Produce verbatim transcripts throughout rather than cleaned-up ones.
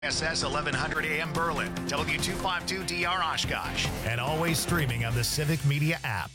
S S eleven hundred A M Berlin, W two fifty-two D R Oshkosh, and always streaming on the Civic Media app.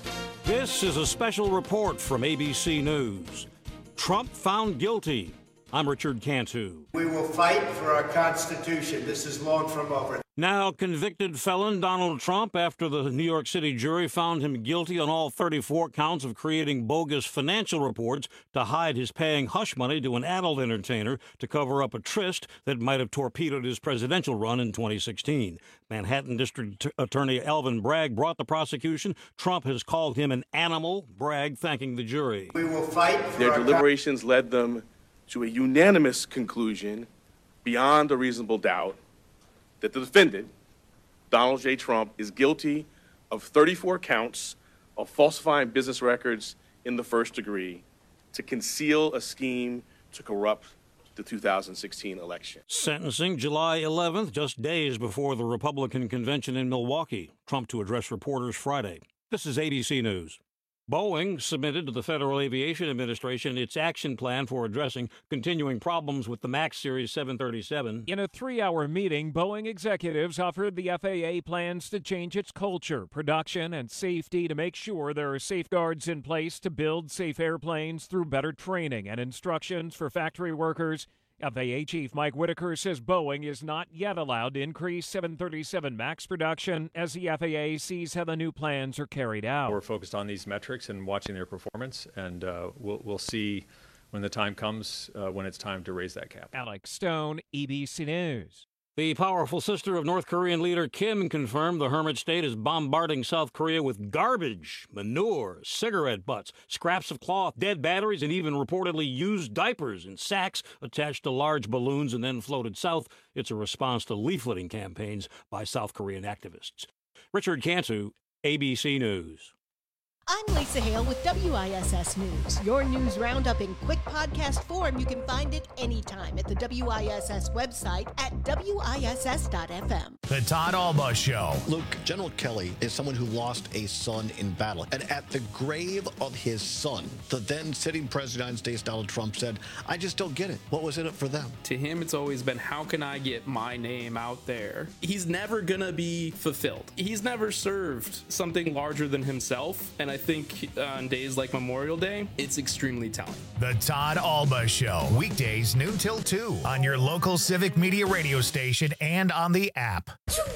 This is a special report from A B C News. Trump found guilty. I'm Richard Cantu. We will fight for our Constitution. This is long from over. Now convicted felon Donald Trump, after the New York City jury found him guilty on all thirty-four counts of creating bogus financial reports to hide his paying hush money to an adult entertainer to cover up a tryst that might have torpedoed his presidential run in twenty sixteen. Manhattan District Attorney Alvin Bragg brought the prosecution. Trump has called him an animal. Bragg thanking the jury. We will fight for Their our deliberations led them to a unanimous conclusion, beyond a reasonable doubt, that the defendant, Donald J. Trump, is guilty of thirty-four counts of falsifying business records in the first degree to conceal a scheme to corrupt the two thousand sixteen election. Sentencing July eleventh, just days before the Republican convention in Milwaukee. Trump to address reporters Friday. This is A B C News. Boeing submitted to the Federal Aviation Administration its action plan for addressing continuing problems with the MAX Series seven thirty-seven. In a three-hour meeting, Boeing executives offered the F A A plans to change its culture, production, and safety to make sure there are safeguards in place to build safe airplanes through better training and instructions for factory workers. F A A Chief Mike Whitaker says Boeing is not yet allowed to increase seven thirty-seven MAX production as the F A A sees how the new plans are carried out. We're focused on these metrics and watching their performance, and uh, we'll, we'll see when the time comes, uh, when it's time to raise that cap. Alex Stone, A B C News. The powerful sister of North Korean leader Kim confirmed the hermit state is bombarding South Korea with garbage, manure, cigarette butts, scraps of cloth, dead batteries, and even reportedly used diapers in sacks attached to large balloons and then floated south. It's a response to leafleting campaigns by South Korean activists. Richard Cantu, A B C News. I'm Lisa Hale with W I S S News. Your news roundup in quick podcast form. You can find it anytime at the W I S S website at W I S S dot F M. The Todd Alba Show. Luke, General Kelly is someone who lost a son in battle. And at the grave of his son, the then sitting president of the United States, Donald Trump, said, I just don't get it. What was in it for them? To him, it's always been, how can I get my name out there? He's never going to be fulfilled. He's never served something larger than himself. And I think on days like Memorial Day, it's extremely telling. The Todd Alba Show. Weekdays noon till two on your local Civic Media radio station and on the app.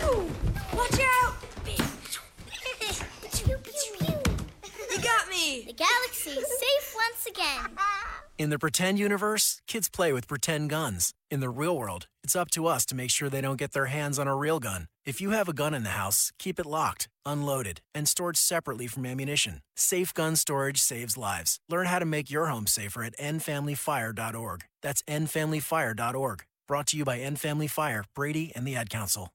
Watch out! You got me! The galaxy is safe once again. In the pretend universe, kids play with pretend guns. In the real world, it's up to us to make sure they don't get their hands on a real gun. If you have a gun in the house, keep it locked, unloaded, and stored separately from ammunition. Safe gun storage saves lives. Learn how to make your home safer at end family fire dot org. That's end family fire dot org. Brought to you by End Family Fire, Brady, and the Ad Council.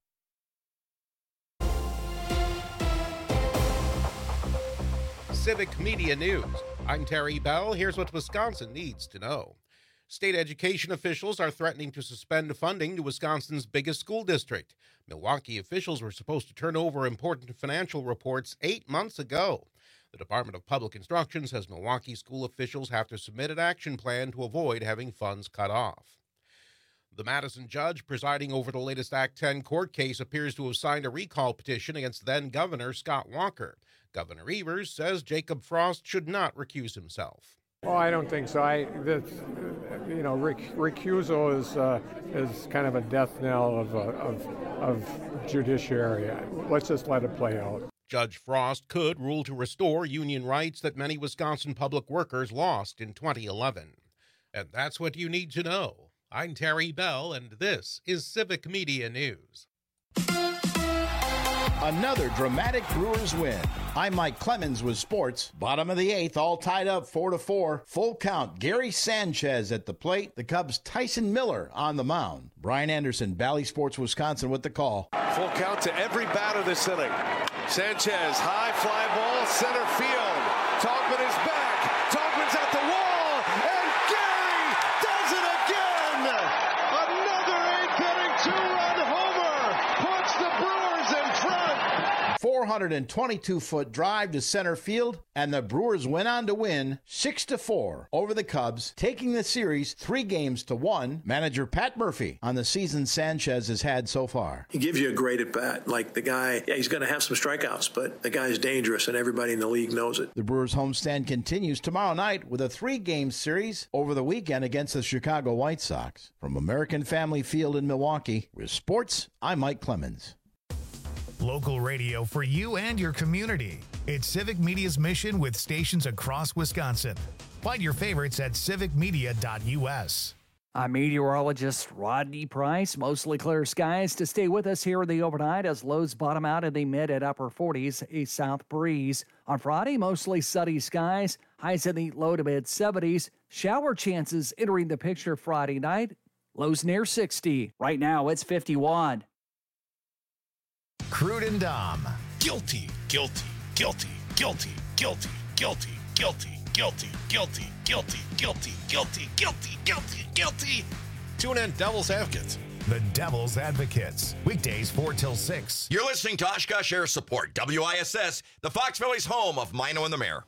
Civic Media News. I'm Terry Bell. Here's what Wisconsin needs to know. State education officials are threatening to suspend funding to Wisconsin's biggest school district. Milwaukee officials were supposed to turn over important financial reports eight months ago. The Department of Public Instruction says Milwaukee school officials have to submit an action plan to avoid having funds cut off. The Madison judge presiding over the latest Act ten court case appears to have signed a recall petition against then-Governor Scott Walker. Governor Evers says Jacob Frost should not recuse himself. Oh, I don't think so. I, that, you know, rec- recusal is uh, is kind of a death knell of, uh, of of judiciary. Let's just let it play out. Judge Frost could rule to restore union rights that many Wisconsin public workers lost in twenty eleven. And that's what you need to know. I'm Terry Bell, and this is Civic Media News. Another dramatic Brewers win. I'm Mike Clemens with sports. Bottom of the eighth, all tied up four to four. Full count. Gary Sanchez at the plate. The Cubs' Tyson Miller on the mound. Brian Anderson, Valley Sports Wisconsin with the call. Full count to every batter this inning. Sanchez, high fly ball, center field. Taubman is back. Taubman's at the wall, and Gary does it again. Another eighth inning two-run homer puts the Brewers in front. four hundred twenty-two foot drive to center field, and the Brewers went on to win six to four over the Cubs, taking the series three games to one. Manager Pat Murphy on the season Sanchez has had so far. He gives you a great at bat. Like the guy, yeah, he's going to have some strikeouts, but the guy's dangerous, and everybody in the league knows it. The Brewers homestand continues tomorrow night with a three-game series over the weekend against the Chicago White Sox. From American Family Field in Milwaukee, with sports, I'm Mike Clemens. Local radio for you and your community. It's Civic Media's mission with stations across Wisconsin. Find your favorites at civic media dot u s. I'm meteorologist Rodney Price. Mostly clear skies to stay with us here in the overnight as lows bottom out in the mid and upper forties, a south breeze. On Friday, mostly sunny skies, highs in the low to mid seventies. Shower chances entering the picture Friday night, lows near sixty. Right now, it's fifty-one. Crude and Dom. Guilty, guilty, guilty, guilty, guilty, guilty, guilty, guilty, guilty, guilty, guilty, guilty, guilty, guilty, guilty. Tune in Devil's Advocates. The Devil's Advocates. Weekdays four till six. You're listening to Oshkosh Air Support, W I S S, the Fox Valley's home of Mino and the Mayor.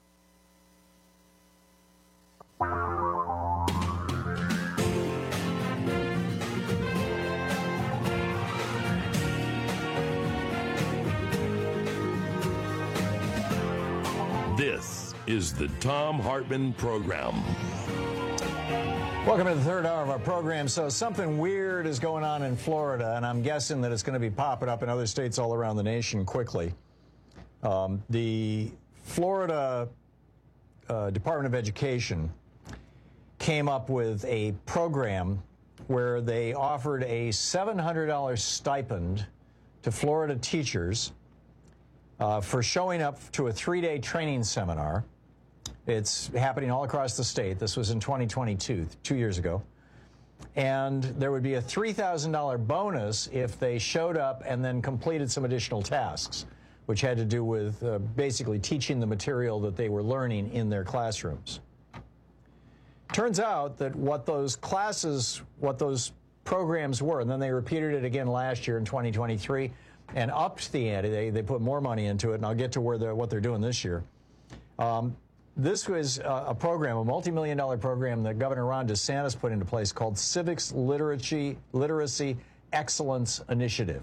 This is the Thom Hartmann Program. Welcome to the third hour of our program. So something weird is going on in Florida, and I'm guessing that it's going to be popping up in other states all around the nation quickly. Um, the Florida uh, Department of Education came up with a program where they offered a seven hundred dollars stipend to Florida teachers Uh, for showing up to a three-day training seminar. It's happening all across the state. This was in twenty twenty-two, two years ago. And there would be a three thousand dollars bonus if they showed up and then completed some additional tasks, which had to do with uh, basically teaching the material that they were learning in their classrooms. Turns out that what those classes, what those programs were, and then they repeated it again last year in twenty twenty-three, and upped the ante. They, they put more money into it, and I'll get to where they're, what they're doing this year. Um, this was a, a program, a multi-million dollar program that Governor Ron DeSantis put into place called Civics Literacy, Literacy Excellence Initiative.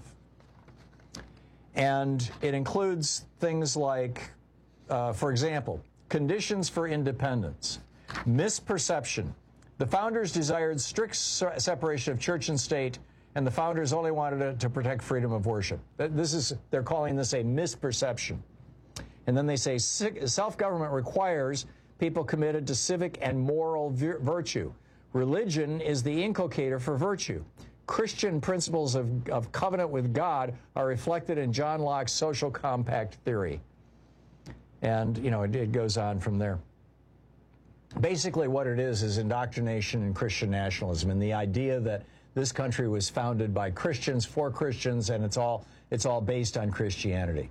And it includes things like, uh, for example, conditions for independence, misperception. The founders desired strict separation of church and state, and the founders only wanted to, to protect freedom of worship. This is, they're calling this a misperception. And then they say self-government requires people committed to civic and moral vir- virtue. Religion is the inculcator for virtue. Christian principles of, of covenant with God are reflected in John Locke's social compact theory. And, you know, it, it goes on from there. Basically what it is is indoctrination in Christian nationalism, and the idea that this country was founded by Christians for Christians, and it's all it's all based on Christianity.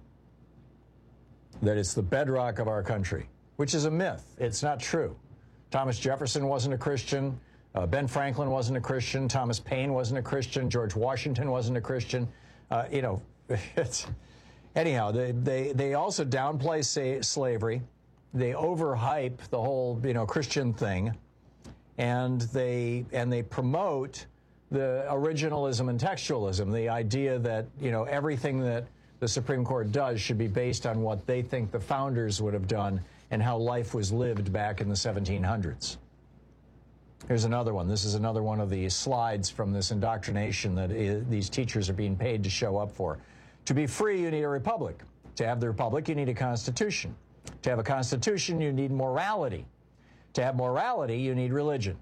That it's the bedrock of our country, which is a myth. It's not true. Thomas Jefferson wasn't a Christian. Uh, Ben Franklin wasn't a Christian. Thomas Paine wasn't a Christian. George Washington wasn't a Christian. Uh, you know, it's, anyhow, they, they, they also downplay say, slavery. They overhype the whole, you know, Christian thing, and they and they promote the originalism and textualism, the idea that, you know, everything that the Supreme Court does should be based on what they think the founders would have done and how life was lived back in the seventeen hundreds. Here's another one. This is another one of the slides from this indoctrination that is, these teachers are being paid to show up for. To be free, you need a republic. To have the republic, you need a constitution. To have a constitution, you need morality. To have morality, you need religion.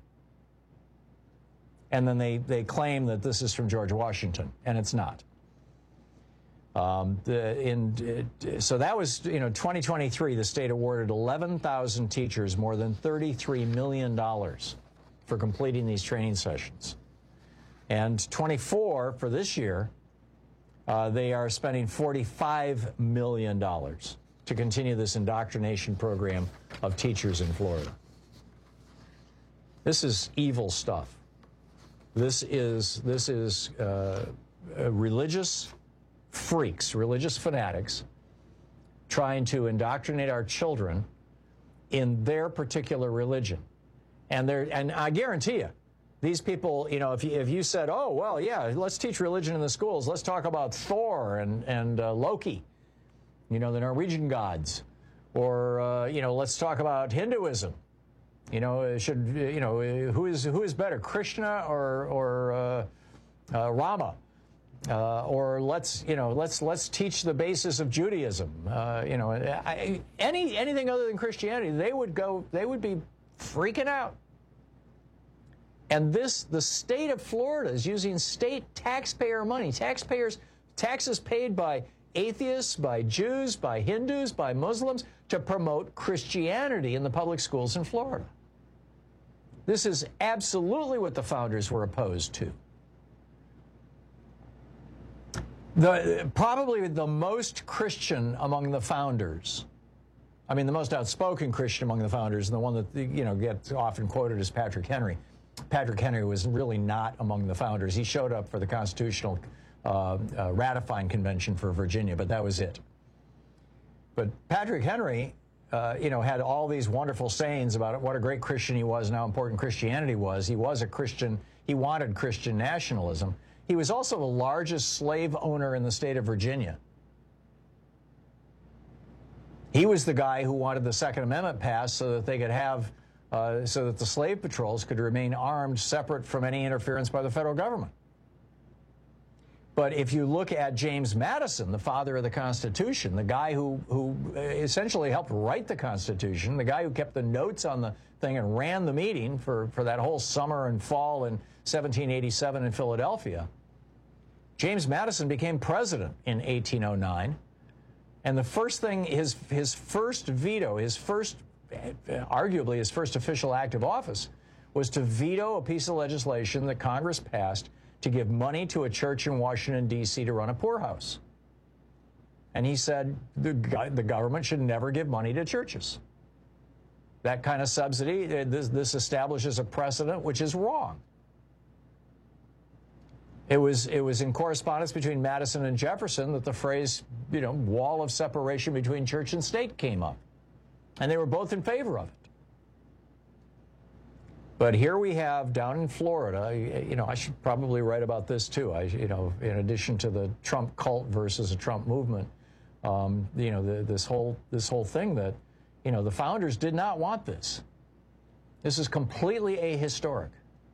And then they, they claim that this is from George Washington, and it's not. Um, the, in, uh, so that was, you know, twenty twenty-three, the state awarded eleven thousand teachers more than thirty-three million dollars for completing these training sessions. And twenty-four, for this year, uh, they are spending forty-five million dollars to continue this indoctrination program of teachers in Florida. This is evil stuff. This is, this is uh, religious freaks, religious fanatics, trying to indoctrinate our children in their particular religion. And they're, and I guarantee you, these people, you know, if you, if you said, oh, well, yeah, let's teach religion in the schools. Let's talk about Thor and, and uh, Loki, you know, the Norwegian gods. Or, uh, you know, let's talk about Hinduism. You know, should, you know, who is who is better, Krishna or, or uh, uh, Rama? Uh, or let's, you know, let's let's teach the basis of Judaism. Uh, you know, I, any anything other than Christianity, they would go, they would be freaking out. And this, the state of Florida is using state taxpayer money, taxpayers, taxes paid by atheists, by Jews, by Hindus, by Muslims, to promote Christianity in the public schools in Florida. This is absolutely what the founders were opposed to. The, probably the most Christian among the founders, I mean, the most outspoken Christian among the founders, and the one that, you know, gets often quoted as Patrick Henry. Patrick Henry was really not among the founders. He showed up for the Constitutional uh, uh, Ratifying Convention for Virginia, but that was it. But Patrick Henry, uh, you know, had all these wonderful sayings about what a great Christian he was and how important Christianity was. He was a Christian. He wanted Christian nationalism. He was also the largest slave owner in the state of Virginia. He was the guy who wanted the Second Amendment passed so that they could have, uh, so that the slave patrols could remain armed separate from any interference by the federal government. But if you look at James Madison, the father of the Constitution, the guy who, who essentially helped write the Constitution, the guy who kept the notes on the thing and ran the meeting for, for that whole summer and fall in seventeen eighty-seven in Philadelphia, James Madison became president in eighteen oh nine. And the first thing, his, his first veto, his first, arguably his first official act of office, was to veto a piece of legislation that Congress passed to give money to a church in Washington, D C to run a poorhouse. And he said the, the government should never give money to churches. That kind of subsidy, this, this establishes a precedent which is wrong. It was, it was in correspondence between Madison and Jefferson that the phrase, you know, wall of separation between church and state came up. And they were both in favor of it. But here we have down in Florida, you know, I should probably write about this too. I, you know, in addition to the Trump cult versus a Trump movement, um, you know, the, this whole this whole thing that, you know, the founders did not want this. This is completely ahistoric.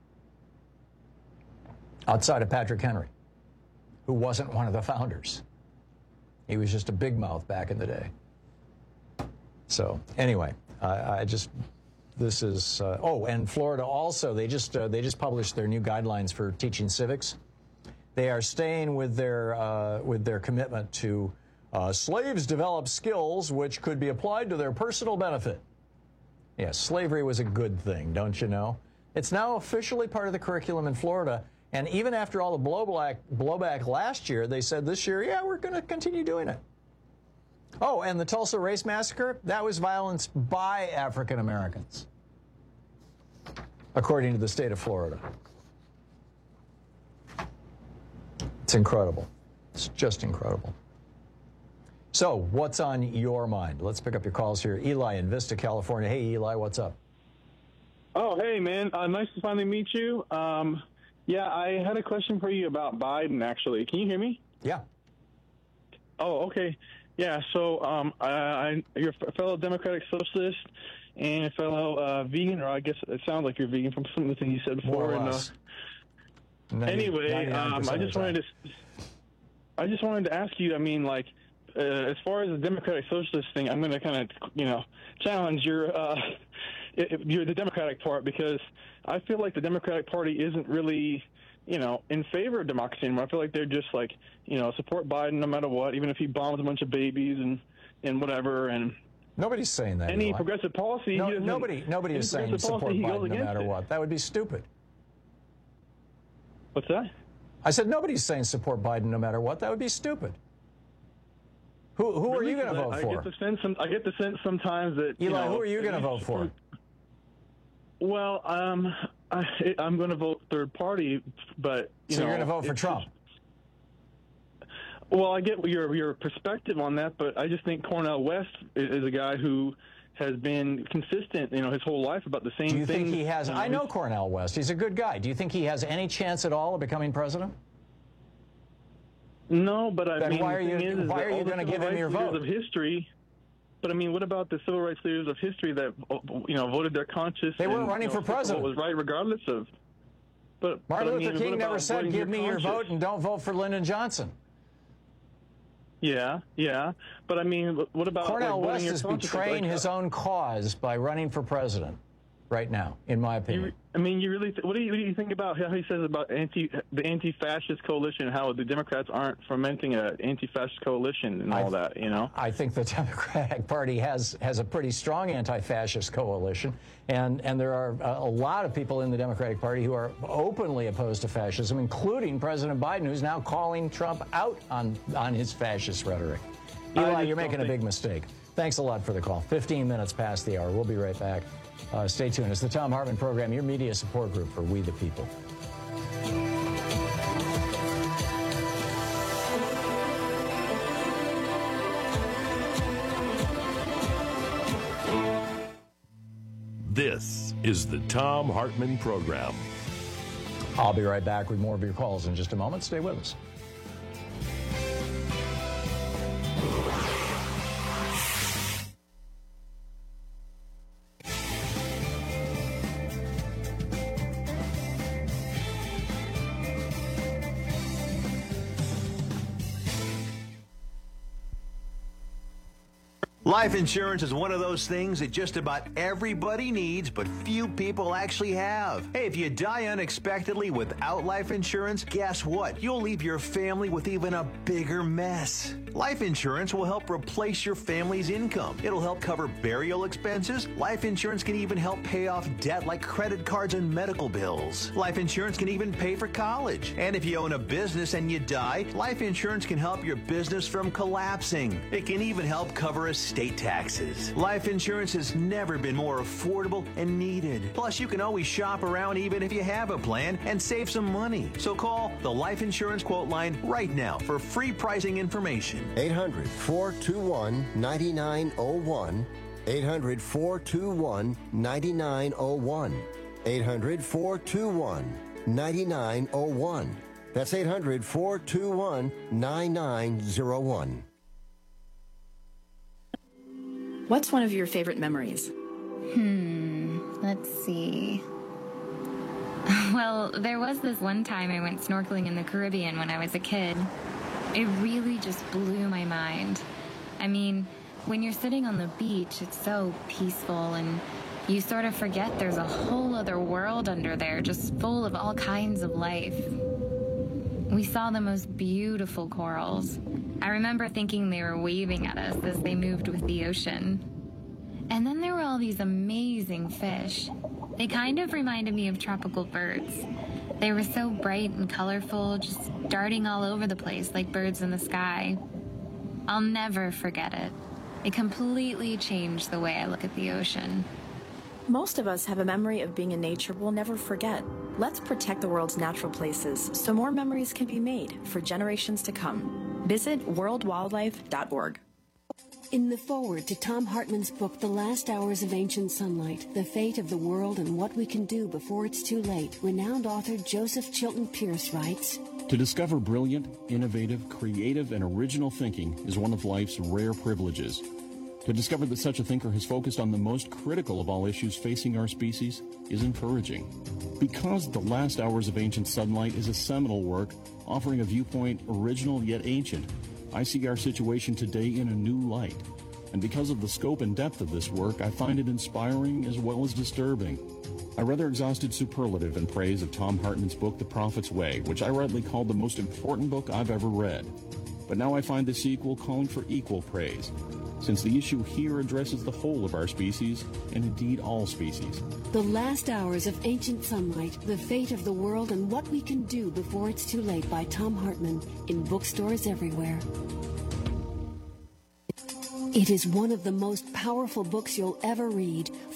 Outside of Patrick Henry, who wasn't one of the founders. He was just a big mouth back in the day. So anyway, I, I just. This is, uh, oh, and Florida also, they just uh, they just published their new guidelines for teaching civics. They are staying with their, uh, with their commitment to uh, slaves develop skills which could be applied to their personal benefit. Yes, slavery was a good thing, don't you know? It's now officially part of the curriculum in Florida, and even after all the blowback, blowback last year, they said this year, yeah, we're going to continue doing it. Oh, and the Tulsa Race Massacre, that was violence by African Americans, according to the state of Florida. It's incredible. It's just incredible. So, what's on your mind? Let's pick up your calls here. Eli in Vista, California. Hey, Eli, what's up? Oh, hey, man. Uh, nice to finally meet you. Um, yeah, I had a question for you about Biden, actually. Can you hear me? Yeah. Oh, okay. Yeah, so um, I, I, you're a fellow Democratic socialist and a fellow uh, vegan, or I guess it sounds like you're vegan from some of the things you said before. More or and, less. Uh, ninety, anyway, um, I just wanted to, I just wanted to ask you. I mean, like, uh, as far as the Democratic socialist thing, I'm going to kind of, you know, challenge your, uh, your the Democratic part, because I feel like the Democratic Party isn't really, you know, in favor of democracy anymore. I feel like they're just like, you know, support Biden no matter what, even if he bombs a bunch of babies and, and whatever. And nobody's saying that. Any Eli. progressive policy, no, he doesn't, nobody, nobody is saying support policy, Biden no matter it. what. That would be stupid. What's that? I said nobody's saying support Biden no matter what. That would be stupid. Who who really? are you going to vote I for? Get the sense some, I get the sense sometimes that Eli, you know, who are you going to vote for? Well, um, I, I'm going to vote third party, but you so know, you're going to vote for Trump? Well, I get your your perspective on that, but I just think Cornel West is, is a guy who has been consistent, you know, his whole life about the same thing. Do you thing. think he has? You know, I know Cornel West. He's a good guy. Do you think he has any chance at all of becoming president? No, but I then mean, why are the thing you, is, is why that are you all the going to give civil him your rights vote? leaders of history. But I mean, what about the civil rights leaders of history that, you know, voted their conscience? They weren't and, running you know, for president. What was right, regardless of. But Martin but, I Luther mean, King what never about said, voting "Give me your conscience? vote and don't vote for Lyndon Johnson." Yeah, yeah, but I mean, what about Cornel like, West your is conscience? betraying Like, his own cause by running for president right now, in my opinion. You, I mean, you really. Th- what do you what do you think about how he says about anti the anti-fascist coalition? How the Democrats aren't fomenting an anti-fascist coalition and all I, that. You know, I think the Democratic Party has has a pretty strong anti-fascist coalition, and and there are a, a lot of people in the Democratic Party who are openly opposed to fascism, including President Biden, who's now calling Trump out on on his fascist rhetoric. Eli, you're making a big mistake. Thanks a lot for the call. fifteen minutes past the hour. We'll be right back. Uh, stay tuned. It's the Thom Hartmann Program, your media support group for We the People. This is the Thom Hartmann Program. I'll be right back with more of your calls in just a moment. Stay with us. Life insurance is one of those things that just about everybody needs, but few people actually have. Hey, if you die unexpectedly without life insurance, guess what? You'll leave your family with even a bigger mess. Life insurance will help replace your family's income. It'll help cover burial expenses. Life insurance can even help pay off debt like credit cards and medical bills. Life insurance can even pay for college. And if you own a business and you die, life insurance can help your business from collapsing. It can even help cover estate taxes. Life insurance has never been more affordable and needed. Plus, you can always shop around even if you have a plan and save some money. So call the Life Insurance Quote Line right now for free pricing information. eight hundred, four two one, nine nine zero one. eight hundred, four two one, nine nine zero one. eight hundred, four two one, nine nine zero one. That's eight hundred, four two one, nine nine zero one. What's one of your favorite memories? Hmm, let's see. Well, there was this one time I went snorkeling in the Caribbean when I was a kid. It really just blew my mind. I mean, when you're sitting on the beach, it's so peaceful and you sort of forget there's a whole other world under there just full of all kinds of life. We saw the most beautiful corals. I remember thinking they were waving at us as they moved with the ocean. And then there were all these amazing fish. They kind of reminded me of tropical birds. They were so bright and colorful, just darting all over the place like birds in the sky. I'll never forget it. It completely changed the way I look at the ocean. Most of us have a memory of being in nature we'll never forget. Let's protect the world's natural places so more memories can be made for generations to come. Visit world wildlife dot org. In the foreword to Thom Hartmann's book, The Last Hours of Ancient Sunlight, The Fate of the World and What We Can Do Before It's Too Late, renowned author Joseph Chilton Pierce writes, To discover brilliant, innovative, creative, and original thinking is one of life's rare privileges. To discover that such a thinker has focused on the most critical of all issues facing our species is encouraging. Because The Last Hours of Ancient Sunlight is a seminal work offering a viewpoint original yet ancient, I see our situation today in a new light. And because of the scope and depth of this work, I find it inspiring as well as disturbing. I rather exhausted superlative in praise of Thom Hartmann's book, The Prophet's Way, which I rightly called the most important book I've ever read. But now I find the sequel calling for equal praise, since the issue here addresses the whole of our species, and indeed all species. The Last Hours of Ancient Sunlight, The Fate of the World and What We Can Do Before It's Too Late by Thom Hartmann, in bookstores everywhere. It is one of the most powerful books you'll ever read,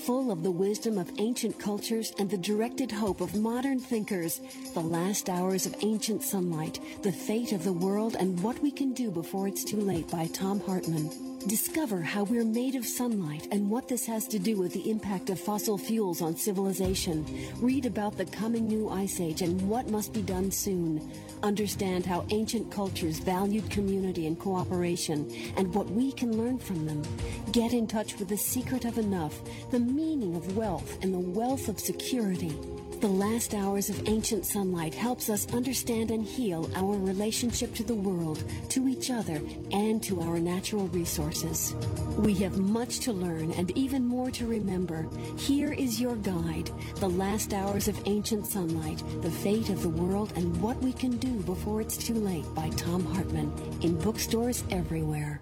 full of the wisdom of ancient cultures and the directed hope of modern thinkers. The Last Hours of Ancient Sunlight, The Fate of the World and What We Can Do Before It's Too Late by Tom Hartman. Discover how we're made of sunlight and what this has to do with the impact of fossil fuels on civilization. Read about the coming new ice age and what must be done soon. Understand how ancient cultures valued community and cooperation and what we can learn from them. Get in touch with the secret of enough, the meaning of wealth, and the wealth of security. The Last Hours of Ancient Sunlight helps us understand and heal our relationship to the world, to each other, and to our natural resources. We have much to learn and even more to remember. Here is your guide, The Last Hours of Ancient Sunlight, The Fate of the World and What We Can Do Before It's Too Late by Tom Hartman, in bookstores everywhere.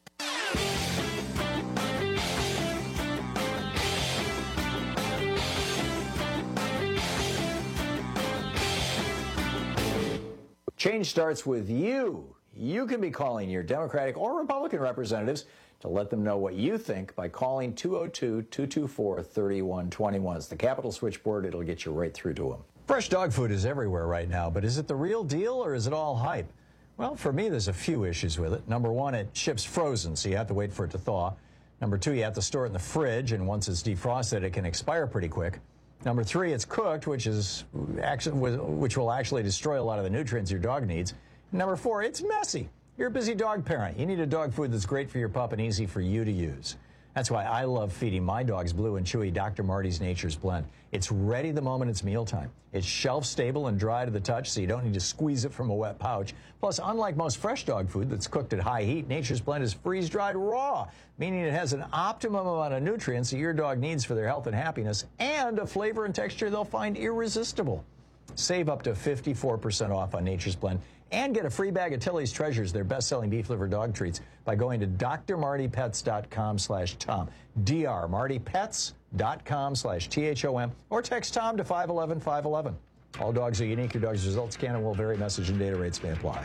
Change starts with you. You can be calling your Democratic or Republican representatives to let them know what you think by calling two oh two, two two four, three one two one. It's the Capitol switchboard. It'll get you right through to them. Fresh dog food is everywhere right now, but is it the real deal or is it all hype? Well, for me, there's a few issues with it. Number one, it ships frozen, so you have to wait for it to thaw. Number two, you have to store it in the fridge, and once it's defrosted, it can expire pretty quick. Number three, it's cooked, which is actually, which will actually destroy a lot of the nutrients your dog needs. And number four, it's messy. You're a busy dog parent. You need a dog food that's great for your pup and easy for you to use. That's why I love feeding my dogs Blue and Chewy Doctor Marty's Nature's Blend. It's ready the moment it's mealtime. It's shelf-stable and dry to the touch, so you don't need to squeeze it from a wet pouch. Plus, unlike most fresh dog food that's cooked at high heat, Nature's Blend is freeze-dried raw, meaning it has an optimum amount of nutrients that your dog needs for their health and happiness, and a flavor and texture they'll find irresistible. Save up to fifty-four percent off on Nature's Blend and get a free bag of Tilly's Treasures, their best-selling beef liver dog treats, by going to d r marty pets dot com slash tom, d r marty pets dot com slash T H O M, or text Tom to five one one, five one one. All dogs are unique. Your dog's results can and will vary. Message and data rates may apply.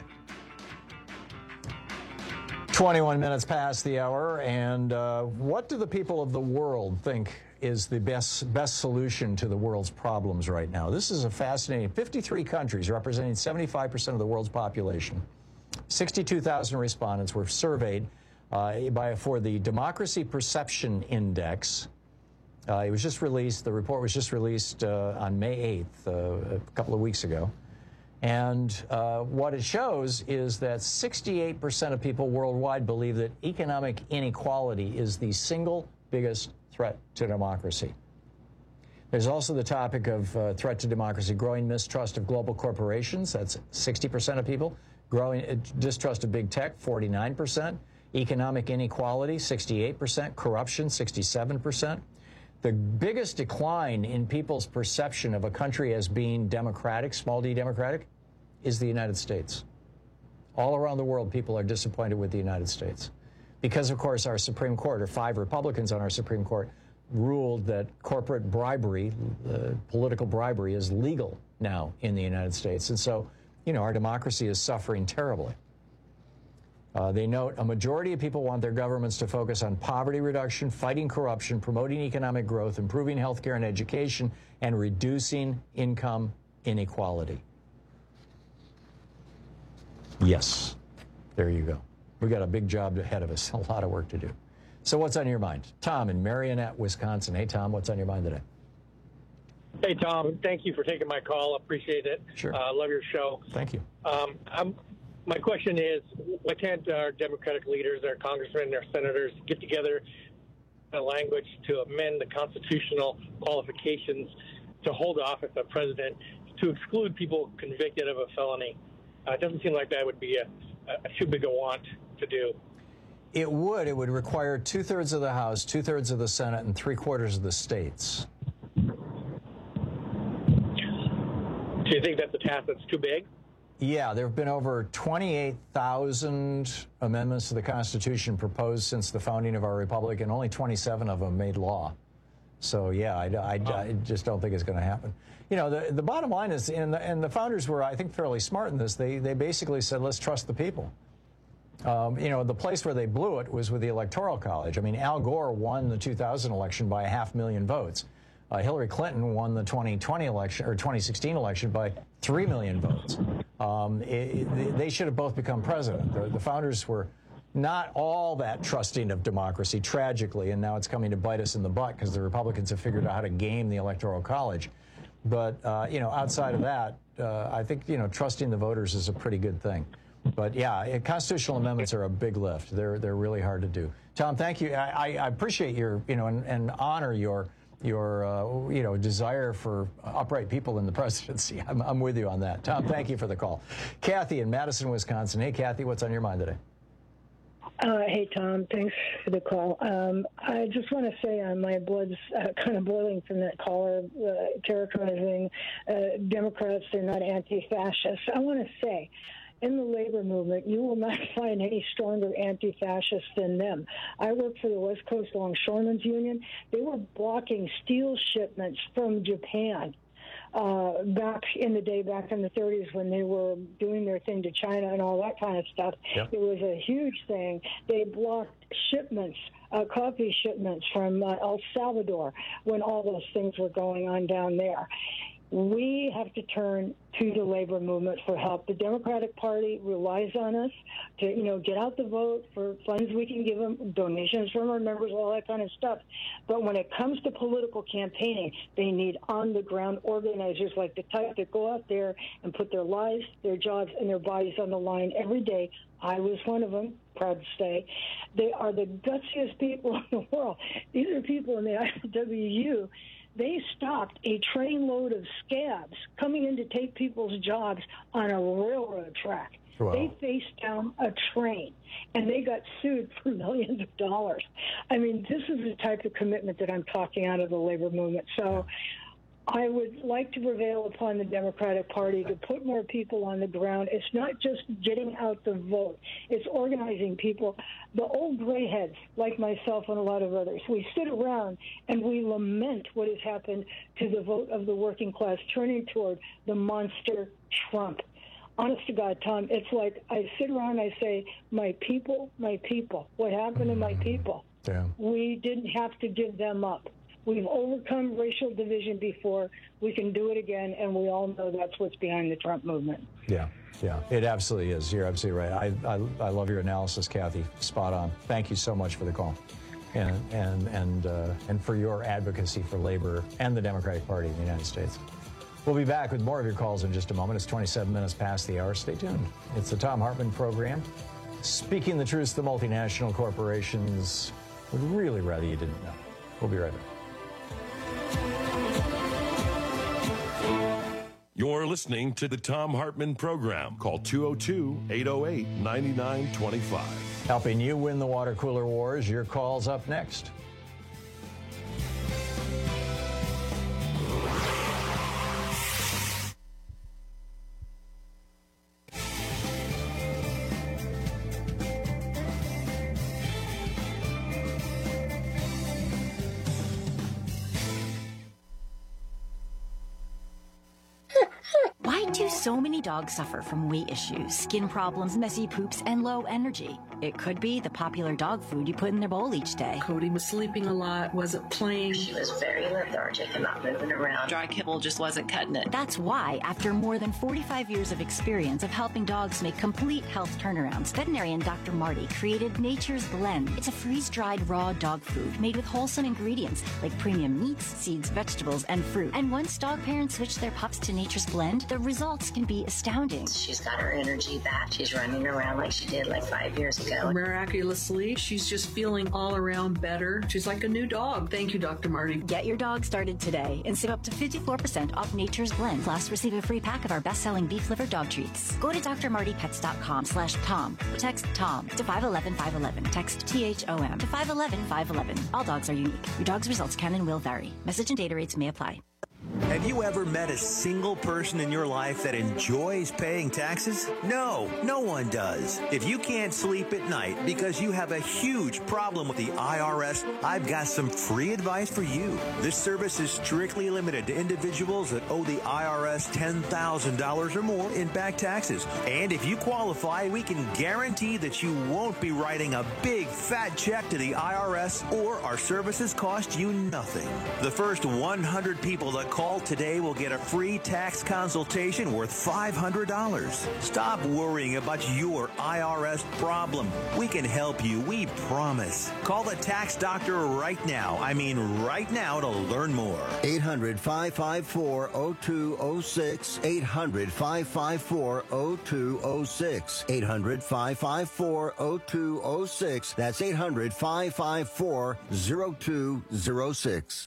twenty-one minutes past the hour, and uh, what do the people of the world think is the best best solution to the world's problems right now? This is a fascinating, fifty-three countries representing seventy-five percent of the world's population. sixty-two thousand respondents were surveyed uh, by for the Democracy Perception Index. Uh, it was just released, the report was just released uh, on May eighth, uh, a couple of weeks ago. And uh, what it shows is that sixty-eight percent of people worldwide believe that economic inequality is the single biggest threat to democracy. There's also the topic of uh, threat to democracy, growing mistrust of global corporations. That's sixty percent of people. Growing uh, distrust of big tech, forty-nine percent. Economic inequality, sixty-eight percent. Corruption, sixty-seven percent. The biggest decline in people's perception of a country as being democratic, small d democratic, is the United States. All around the world, people are disappointed with the United States. Because, of course, our Supreme Court, or five Republicans on our Supreme Court, ruled that corporate bribery, uh, political bribery, is legal now in the United States. And so, you know, our democracy is suffering terribly. Uh, they note a majority of people want their governments to focus on poverty reduction, fighting corruption, promoting economic growth, improving health care and education, and reducing income inequality. Yes, there you go. We got a big job ahead of us, a lot of work to do. So what's on your mind? Tom in Marionette, Wisconsin. Hey, Tom, what's on your mind today? Hey, Tom, thank you for taking my call. Appreciate it. Sure. Uh, love your show. Thank you. Um, I'm, my question is, why can't our Democratic leaders, our congressmen, our senators get together in a language to amend the constitutional qualifications to hold office of president to exclude people convicted of a felony? Uh, it doesn't seem like that would be a, a too big a want to do. It would. It would require two-thirds of the House, two-thirds of the Senate, and three-quarters of the states. Do you think that's a task that's too big? Yeah, there have been over twenty-eight thousand amendments to the Constitution proposed since the founding of our republic, and only twenty-seven of them made law. So, yeah, I, I, I just don't think it's going to happen. You know, the, the bottom line is, and the, and the founders were, I think, fairly smart in this. They, they basically said, let's trust the people. Um, you know, the place where they blew it was with the Electoral College. I mean, Al Gore won the two thousand election by a half million votes. Uh, Hillary Clinton won the twenty twenty election or twenty sixteen election by three million votes. Um, it, it, they should have both become president. The, the founders were not all that trusting of democracy, tragically, and now it's coming to bite us in the butt because the Republicans have figured out how to game the Electoral College. But, uh, you know, outside of that, uh, I think, you know, trusting the voters is a pretty good thing. But, yeah, constitutional amendments are a big lift. They're, they're really hard to do. Tom, thank you. I, I appreciate your, you know, and, and honor your your, uh, you know, desire for upright people in the presidency. I'm, I'm with you on that. Tom, thank you for the call. Kathy in Madison, Wisconsin. Hey, Kathy, what's on your mind today? Uh, hey, Tom. Thanks for the call. Um, I just want to say uh, my blood's uh, kind of boiling from that caller uh, characterizing uh, Democrats, they're not anti-fascists. I want to say, in the labor movement, you will not find any stronger anti-fascists than them. I worked for the West Coast Longshoremen's Union. They were blocking steel shipments from Japan uh, back in the day, back in the thirties when they were doing their thing to China and all that kind of stuff. Yep. It was a huge thing. They blocked shipments, uh, coffee shipments from uh, El Salvador when all those things were going on down there. We have to turn to the labor movement for help. The Democratic Party relies on us to, you know, get out the vote for funds we can give them, donations from our members, all that kind of stuff. But when it comes to political campaigning, they need on-the-ground organizers like the type that go out there and put their lives, their jobs, and their bodies on the line every day. I was one of them, proud to say. They are the gutsiest people in the world. These are people in the I W U. They stopped a trainload of scabs coming in to take people's jobs on a railroad track. Wow. They faced down a train, and they got sued for millions of dollars. I mean, this is the type of commitment that I'm talking out of the labor movement. So I would like to prevail upon the Democratic Party to put more people on the ground. It's not just getting out the vote. It's organizing people. The old gray heads, like myself and a lot of others, we sit around and we lament what has happened to the vote of the working class, turning toward the monster Trump. Honest to God, Tom, it's like I sit around and I say, my people, my people. What happened to my people? Yeah. We didn't have to give them up. We've overcome racial division before. We can do it again, and we all know that's what's behind the Trump movement. Yeah, yeah, it absolutely is. You're absolutely right. I, I, I love your analysis, Kathy. Spot on. Thank you so much for the call, and and and uh, and for your advocacy for labor and the Democratic Party in the United States. We'll be back with more of your calls in just a moment. It's twenty-seven minutes past the hour. Stay tuned. It's the Thom Hartmann program. Speaking the truth to multinational corporations would really rather you didn't know. We'll be right back. You're listening to the Thom Hartmann program. Call two oh two, eight oh eight, nine nine two five. Helping you win the water cooler wars. Your call's up next. Why do so many dogs suffer from weight issues, skin problems, messy poops, and low energy? It could be the popular dog food you put in their bowl each day. Cody was sleeping a lot, wasn't playing. She was very lethargic and not moving around. Dry kibble just wasn't cutting it. That's why, after more than forty-five years of experience of helping dogs make complete health turnarounds, veterinarian Doctor Marty created Nature's Blend. It's a freeze-dried raw dog food made with wholesome ingredients like premium meats, seeds, vegetables, and fruit. And once dog parents switch their pups to Nature's Blend, the results can be astounding. She's got her energy back. She's running around like she did like five years ago. Miraculously, she's just feeling all around better. She's like a new dog. Thank you, Doctor Marty. Get your dog started today and save up to fifty-four percent off Nature's Blend. Plus, receive a free pack of our best-selling beef liver dog treats. Go to d r marty pets dot com slash Tom. Text Tom to five one one five one one. Text T H O M to five one one five one one. All dogs are unique. Your dog's results can and will vary. Message and data rates may apply. Have you ever met a single person in your life that enjoys paying taxes? No, no one does. If you can't sleep at night because you have a huge problem with the I R S, I've got some free advice for you. This service is strictly limited to individuals that owe the I R S ten thousand dollars or more in back taxes. And if you qualify, we can guarantee that you won't be writing a big fat check to the I R S, or our services cost you nothing. The first one hundred people that call today will get a free tax consultation worth five hundred dollars. Stop worrying about your I R S problem. We can help you, we promise. Call the tax doctor right now. I mean right now to learn more. eight hundred, five five four, oh two oh six. eight hundred, five five four, oh two oh six. eight hundred, five five four, oh two oh six. That's eight hundred, five five four, oh two oh six.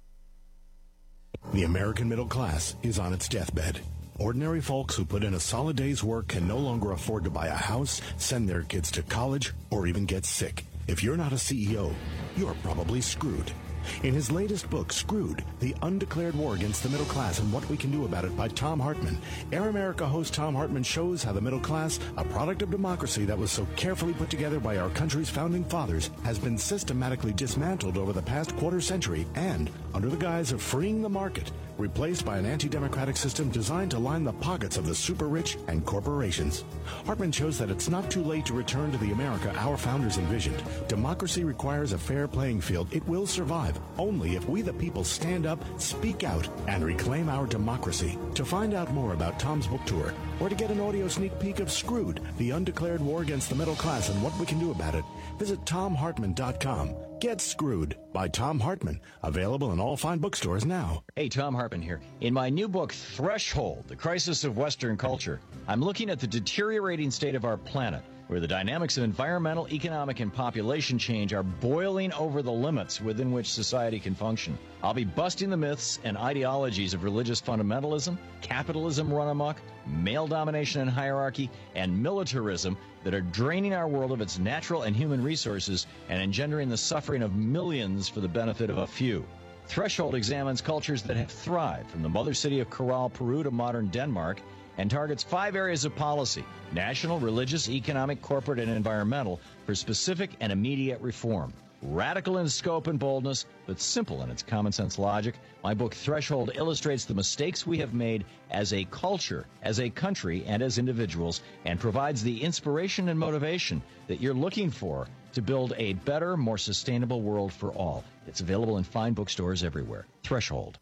The American middle class is on its deathbed. Ordinary folks who put in a solid day's work can no longer afford to buy a house, send their kids to college, or even get sick. If you're not a C E O, you're probably screwed. In his latest book, Screwed, The Undeclared War Against the Middle Class and What We Can Do About It by Tom Hartman, Air America host Tom Hartman shows how the middle class, a product of democracy that was so carefully put together by our country's founding fathers, has been systematically dismantled over the past quarter century and, under the guise of freeing the market, replaced by an anti-democratic system designed to line the pockets of the super-rich and corporations. Hartman shows that it's not too late to return to the America our founders envisioned. Democracy requires a fair playing field. It will survive only if we the people stand up, speak out, and reclaim our democracy. To find out more about Tom's book tour, or to get an audio sneak peek of Screwed, The Undeclared War Against the Middle Class and What We Can Do About It, visit tom hartman dot com. Get Screwed by Tom Hartman. Available in all fine bookstores now. Hey, Tom Hartman here. In my new book, Threshold, The Crisis of Western Culture, I'm looking at the deteriorating state of our planet, where the dynamics of environmental, economic, and population change are boiling over the limits within which society can function. I'll be busting the myths and ideologies of religious fundamentalism, capitalism run amok, male domination and hierarchy, and militarism that are draining our world of its natural and human resources and engendering the suffering of millions for the benefit of a few. Threshold examines cultures that have thrived, from the mother city of Corral, Peru to modern Denmark, and targets five areas of policy: national, religious, economic, corporate, and environmental, for specific and immediate reform. Radical in scope and boldness, but simple in its common sense logic, my book Threshold illustrates the mistakes we have made as a culture, as a country, and as individuals, and provides the inspiration and motivation that you're looking for to build a better, more sustainable world for all. It's available in fine bookstores everywhere. Threshold.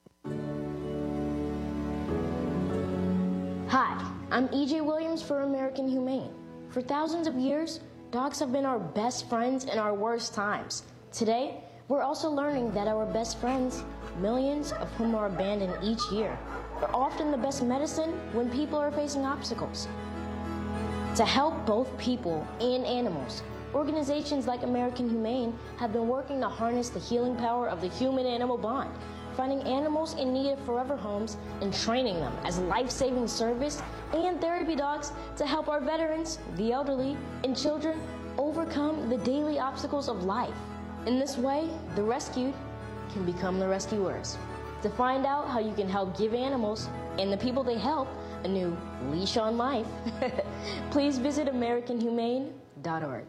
Hi, I'm E J Williams for American Humane. For thousands of years, dogs have been our best friends in our worst times. Today, we're also learning that our best friends, millions of whom are abandoned each year, are often the best medicine when people are facing obstacles. To help both people and animals, organizations like American Humane have been working to harness the healing power of the human-animal bond, finding animals in need of forever homes and training them as life-saving service and therapy dogs to help our veterans, the elderly, and children overcome the daily obstacles of life. In this way, the rescued can become the rescuers. To find out how you can help give animals and the people they help a new leash on life, please visit american humane dot org.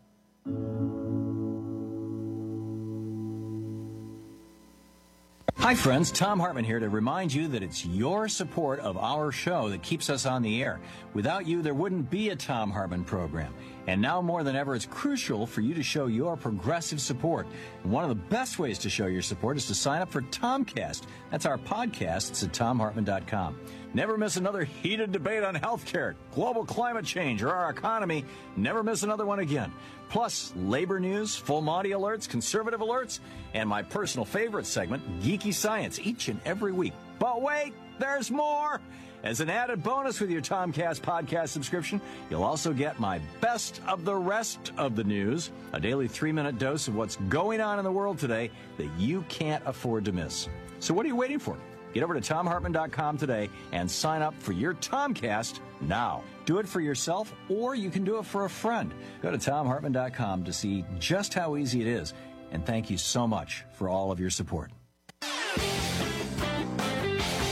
Hi friends, Tom Hartman here to remind you that it's your support of our show that keeps us on the air. Without you, there wouldn't be a Tom Hartman program. And now more than ever, it's crucial for you to show your progressive support. And one of the best ways to show your support is to sign up for Tomcast. That's our podcast. It's at tom hartman dot com. Never miss another heated debate on healthcare, global climate change, or our economy. Never miss another one again. Plus, labor news, full Monty alerts, conservative alerts, and my personal favorite segment, Geeky Science, each and every week. But wait, there's more! As an added bonus with your Tomcast podcast subscription, you'll also get my best of the rest of the news, a daily three-minute dose of what's going on in the world today that you can't afford to miss. So what are you waiting for? Get over to tom hartman dot com today and sign up for your Tomcast now. Do it for yourself, or you can do it for a friend. Go to tom hartman dot com to see just how easy it is. And thank you so much for all of your support.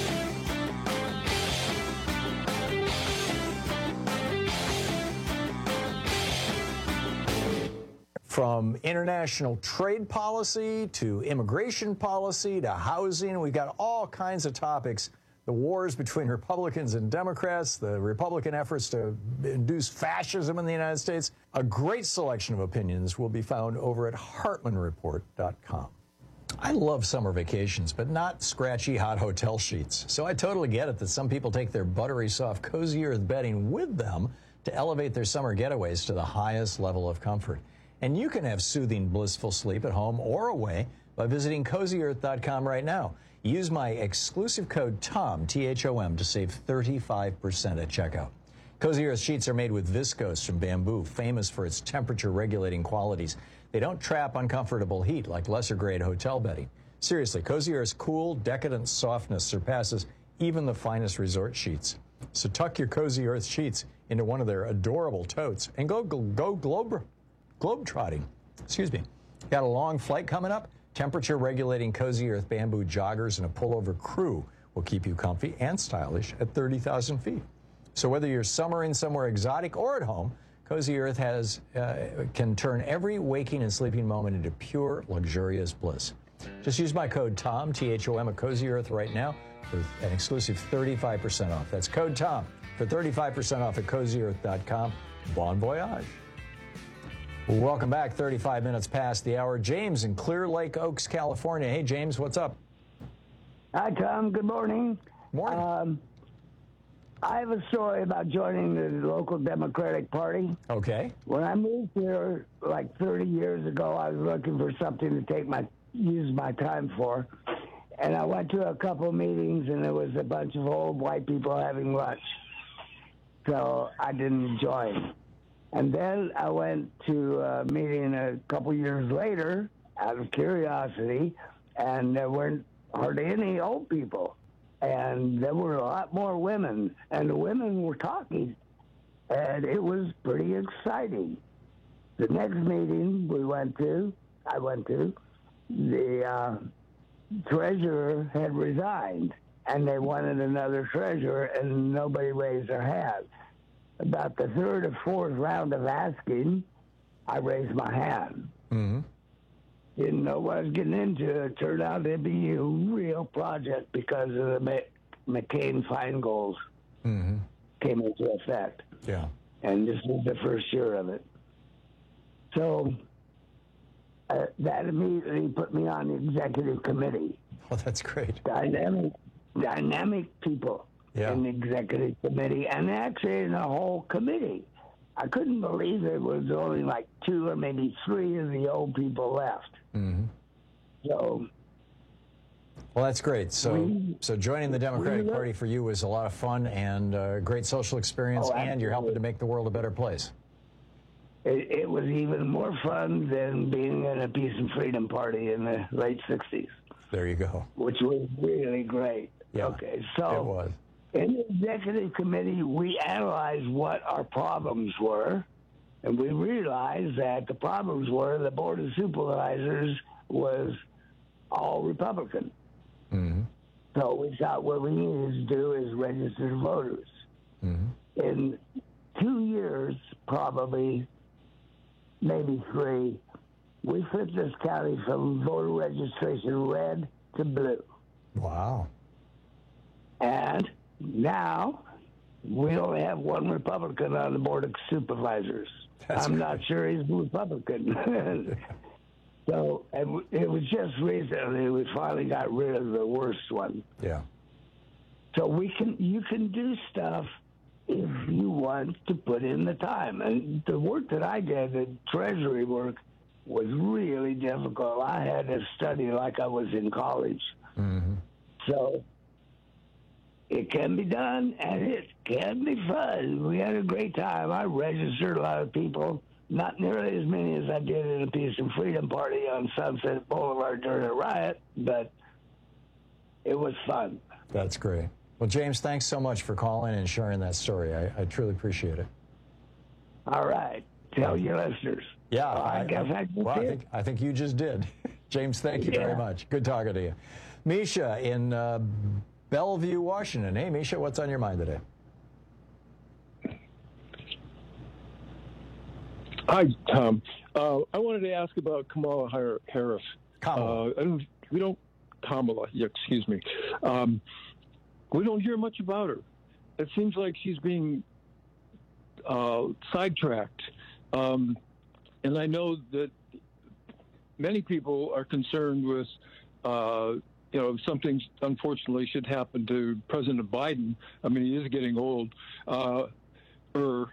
from international trade policy to immigration policy to housing. We've got all kinds of topics. The wars between Republicans and Democrats, the Republican efforts to induce fascism in the United States. A great selection of opinions will be found over at Hartman Report dot com. I love summer vacations, but not scratchy hot hotel sheets. So I totally get it that some people take their buttery soft Cozy Earth bedding with them to elevate their summer getaways to the highest level of comfort. And you can have soothing, blissful sleep at home or away by visiting Cozy Earth dot com right now. Use my exclusive code TOM, T H O M, to save thirty-five percent at checkout. Cozy Earth sheets are made with viscose from bamboo, famous for its temperature-regulating qualities. They don't trap uncomfortable heat like lesser-grade hotel bedding. Seriously, Cozy Earth's cool, decadent softness surpasses even the finest resort sheets. So tuck your Cozy Earth sheets into one of their adorable totes and go go, go globe, globe trotting. Excuse me. Got a long flight coming up? Temperature-regulating Cozy Earth bamboo joggers and a pullover crew will keep you comfy and stylish at thirty thousand feet. So whether you're summering somewhere exotic or at home, Cozy Earth has uh, can turn every waking and sleeping moment into pure, luxurious bliss. Just use my code TOM, T H O M, at Cozy Earth right now for an exclusive thirty-five percent off. That's code TOM for thirty-five percent off at Cozy Earth dot com. Bon voyage. Welcome back. thirty-five minutes past the hour. James in Clear Lake Oaks, California. Hey, James, what's up? Hi, Tom. Good morning. Morning. Um, I have a story about joining the local Democratic Party. Okay. When I moved here like thirty years ago, I was looking for something to take my use my time for. And I went to a couple of meetings, and there was a bunch of old white people having lunch. So I didn't join. And then I went to a meeting a couple years later out of curiosity, and there weren't hardly any old people. And there were a lot more women, and the women were talking, and it was pretty exciting. The next meeting we went to, I went to, the uh, treasurer had resigned, and they wanted another treasurer, and nobody raised their hand. About the third or fourth round of asking, I raised my hand. Mm-hmm. Didn't know what I was getting into. It turned out to be a real project because of the McCain-Feingold mm-hmm. came into effect. Yeah. And this was the first year of it. So uh, that immediately put me on the executive committee. Oh, that's great. Dynamic, dynamic people. Yeah. In the executive committee, and actually in the whole committee. I couldn't believe there was only like two or maybe three of the old people left. Mm-hmm. So, well, that's great. So, we, so joining the Democratic we, Party for you was a lot of fun and a great social experience, oh, and you're helping to make the world a better place. It, it was even more fun than being in a Peace and Freedom Party in the late sixties. There you go. Which was really great. Yeah, okay, so it was. In the executive committee, we analyzed what our problems were, and we realized that the problems were the Board of Supervisors was all Republican. Mm-hmm. So we thought what we needed to do is register voters. Mm-hmm. In two years, probably, maybe three, we flipped this county from voter registration red to blue. Wow. And now, we only have one Republican on the Board of Supervisors. That's I'm great. not sure he's a Republican. So and it was just recently we finally got rid of the worst one. Yeah. So we can you can do stuff if you want to put in the time. And the work that I did, the Treasury work, was really difficult. I had to study like I was in college. Mm-hmm. So it can be done, and it can be fun. We had a great time. I registered a lot of people, not nearly as many as I did in the Peace and Freedom Party on Sunset Boulevard during a riot, but it was fun. That's great. Well, James, thanks so much for calling and sharing that story. I, I truly appreciate it. All right. Tell your listeners. Yeah. Well, I, I guess I, I, just well, I did. think, I think you just did. James, thank you Yeah. very much. Good talking to you. Misha in uh, Bellevue, Washington. Hey, Misha, what's on your mind today? Hi, Tom. Uh, I wanted to ask about Kamala Harris. Kamala. Uh, I don't, we don't, Kamala, yeah, excuse me. Um, we don't hear much about her. It seems like she's being uh, sidetracked. Um, and I know that many people are concerned with, uh, you know, if something unfortunately should happen to President Biden. I mean, he is getting old. Uh, or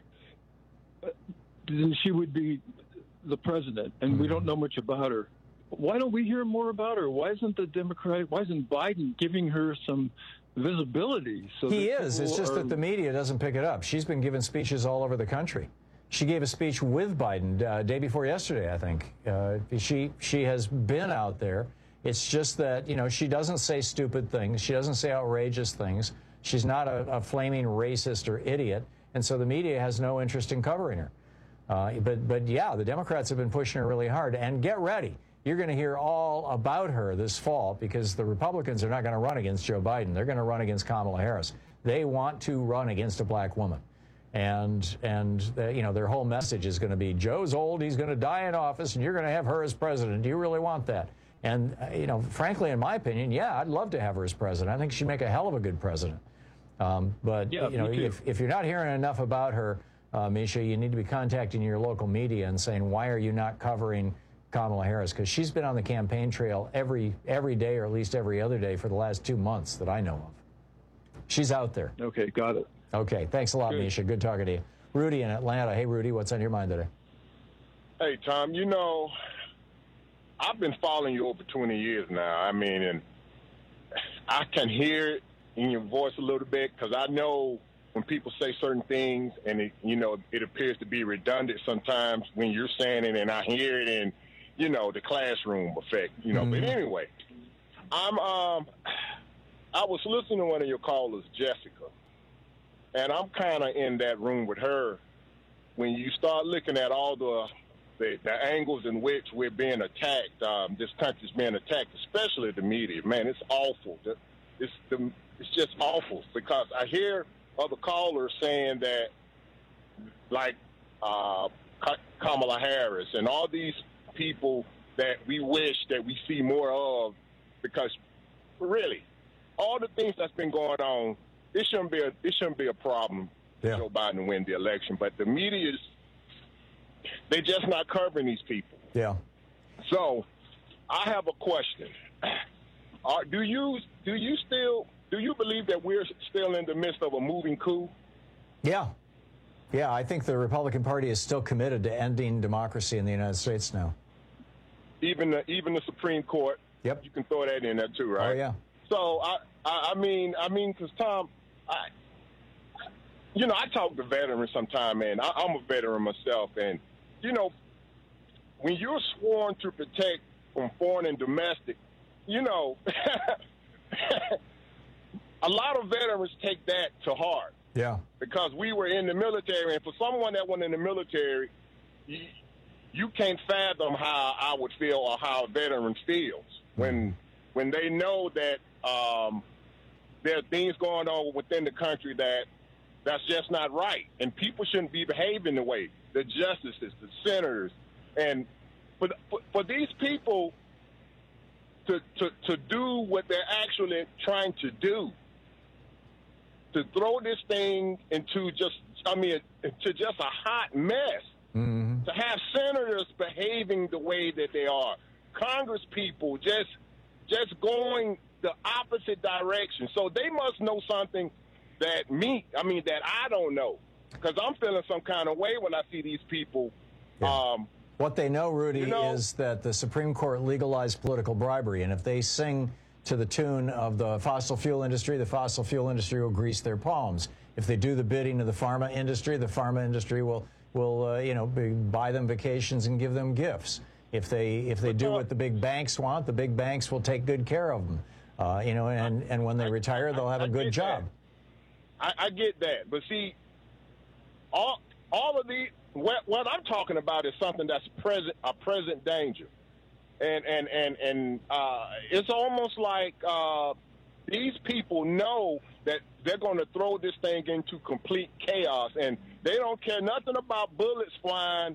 she would be the president, and we don't know much about her. Why don't we hear more about her? Why isn't the Democrat, why isn't Biden giving her some visibility? So he is. It's just are... that the media doesn't pick it up. She's been giving speeches all over the country. She gave a speech with Biden uh, day before yesterday, I think. Uh, she she has been out there. It's just that, you know, she doesn't say stupid things. She doesn't say outrageous things. She's not a, a flaming racist or idiot, and so the media has no interest in covering her. Uh, but, but yeah, the Democrats have been pushing her really hard. And get ready. You're going to hear all about her this fall because the Republicans are not going to run against Joe Biden. They're going to run against Kamala Harris. They want to run against a black woman. And, and uh, you know, their whole message is going to be, Joe's old, he's going to die in office, and you're going to have her as president. Do you really want that? And, uh, you know, frankly, in my opinion, yeah, I'd love to have her as president. I think she'd make a hell of a good president. Um, but, yeah, you know, if, if you're not hearing enough about her, uh, Misha, you need to be contacting your local media and saying, why are you not covering Kamala Harris? Because she's been on the campaign trail every every day or at least every other day for the last two months that I know of. She's out there. Okay, got it. Okay, thanks a lot, Good. Misha. Good talking to you. Rudy in Atlanta. Hey, Rudy, what's on your mind today? Hey, Tom, you know, I've been following you over twenty years now. I mean, and I can hear it in your voice a little bit because I know when people say certain things and, it, you know, it appears to be redundant sometimes when you're saying it, and I hear it in, you know, the classroom effect, you know. Mm-hmm. But anyway, I'm, um, I was listening to one of your callers, Jessica, and I'm kind of in that room with her when you start looking at all the The, the angles in which we're being attacked, um, this country's being attacked, especially the media. Man, it's awful. It's the, it's just awful because I hear other callers saying that, like uh, Kamala Harris and all these people that we wish that we see more of, because really, all the things that's been going on, it shouldn't be a it shouldn't be a problem yeah. for Joe Biden to win the election. But the media is. They're just not covering these people. Yeah. So, I have a question. Uh, do you do you still do you believe that we're still in the midst of a moving coup? Yeah. Yeah, I think the Republican Party is still committed to ending democracy in the United States now. Even the even the Supreme Court. Yep. You can throw that in there too, right? Oh yeah. So I I, I mean I mean because Tom, I you know I talk to veterans sometime, man. I, I'm a veteran myself, and you know, when you're sworn to protect from foreign and domestic, you know, a lot of veterans take that to heart. Yeah. Because we were in the military, and for someone that went in the military, you, you can't fathom how I would feel or how a veteran feels when when they know that um, there are things going on within the country that that's just not right, and people shouldn't be behaving the way. The justices, the senators, and for, for, for these people to, to, to do what they're actually trying to do, to throw this thing into just, I mean, to just a hot mess, mm-hmm. to have senators behaving the way that they are, Congress people just, just going the opposite direction. So they must know something that me, I mean, that I don't know. Because I'm feeling some kind of way when I see these people. Yeah. Um, what they know, Rudy, you know, is that the Supreme Court legalized political bribery. And if they sing to the tune of the fossil fuel industry, the fossil fuel industry will grease their palms. If they do the bidding of the pharma industry, the pharma industry will, will uh, you know, be, buy them vacations and give them gifts. If they, if they do what the big banks want, the big banks will take good care of them. Uh, you know, and, and when they retire, they'll have a good job. I, I get that. But see, All, all of the what, what I'm talking about is something that's present a present danger, and and and and uh, it's almost like uh, these people know that they're going to throw this thing into complete chaos, and they don't care nothing about bullets flying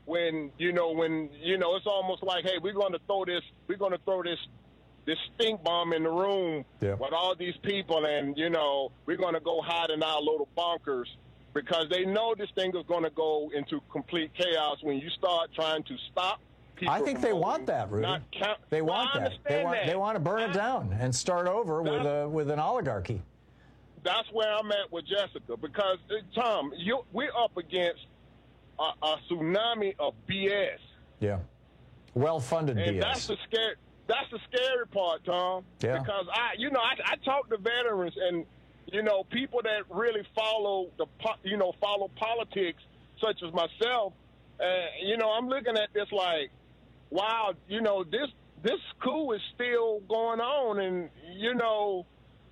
when, you know, when, you know, it's almost like, hey, we're going to throw this, we're going to throw this, this stink bomb in the room yeah. with all these people, and, you know, we're going to go hide in our little bunkers, because they know this thing is going to go into complete chaos when you start trying to stop people. I think they want that, Rudy. Count- they want well, that. They want, that. they want to burn it down and start over with a with an oligarchy. That's where I'm at with Jessica, because, Tom, you, we're up against a, a tsunami of B S. Yeah. Well-funded and B S. That's the scary, that's the scary part, Tom. Yeah. Because, I, you know, I, I talk to veterans and, you know, people that really follow the, you know, follow politics, such as myself. And, you know, I'm looking at this like, wow, you know, this this coup is still going on, and, you know,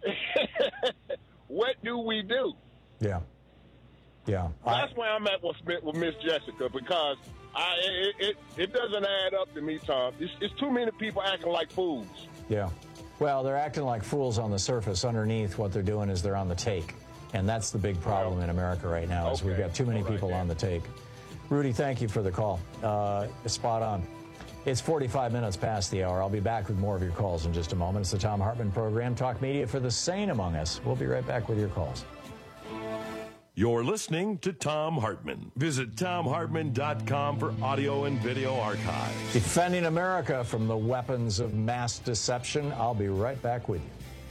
what do we do? Yeah. Yeah. That's I, where I'm at with, with Miss Jessica, because I, it, it, it doesn't add up to me, Tom. It's, it's too many people acting like fools. Yeah. Well, they're acting like fools on the surface. Underneath, what they're doing is they're on the take. And that's the big problem in America right now, is okay. we've got too many right, people yeah. on the take. Rudy, thank you for the call. Uh, spot on. It's forty-five minutes past the hour. I'll be back with more of your calls in just a moment. It's the Thom Hartmann Program, Talk Media for the sane among us. We'll be right back with your calls. You're listening to Thom Hartmann. Visit Thom Hartmann dot com for audio and video archives. Defending America from the weapons of mass deception. I'll be right back with you.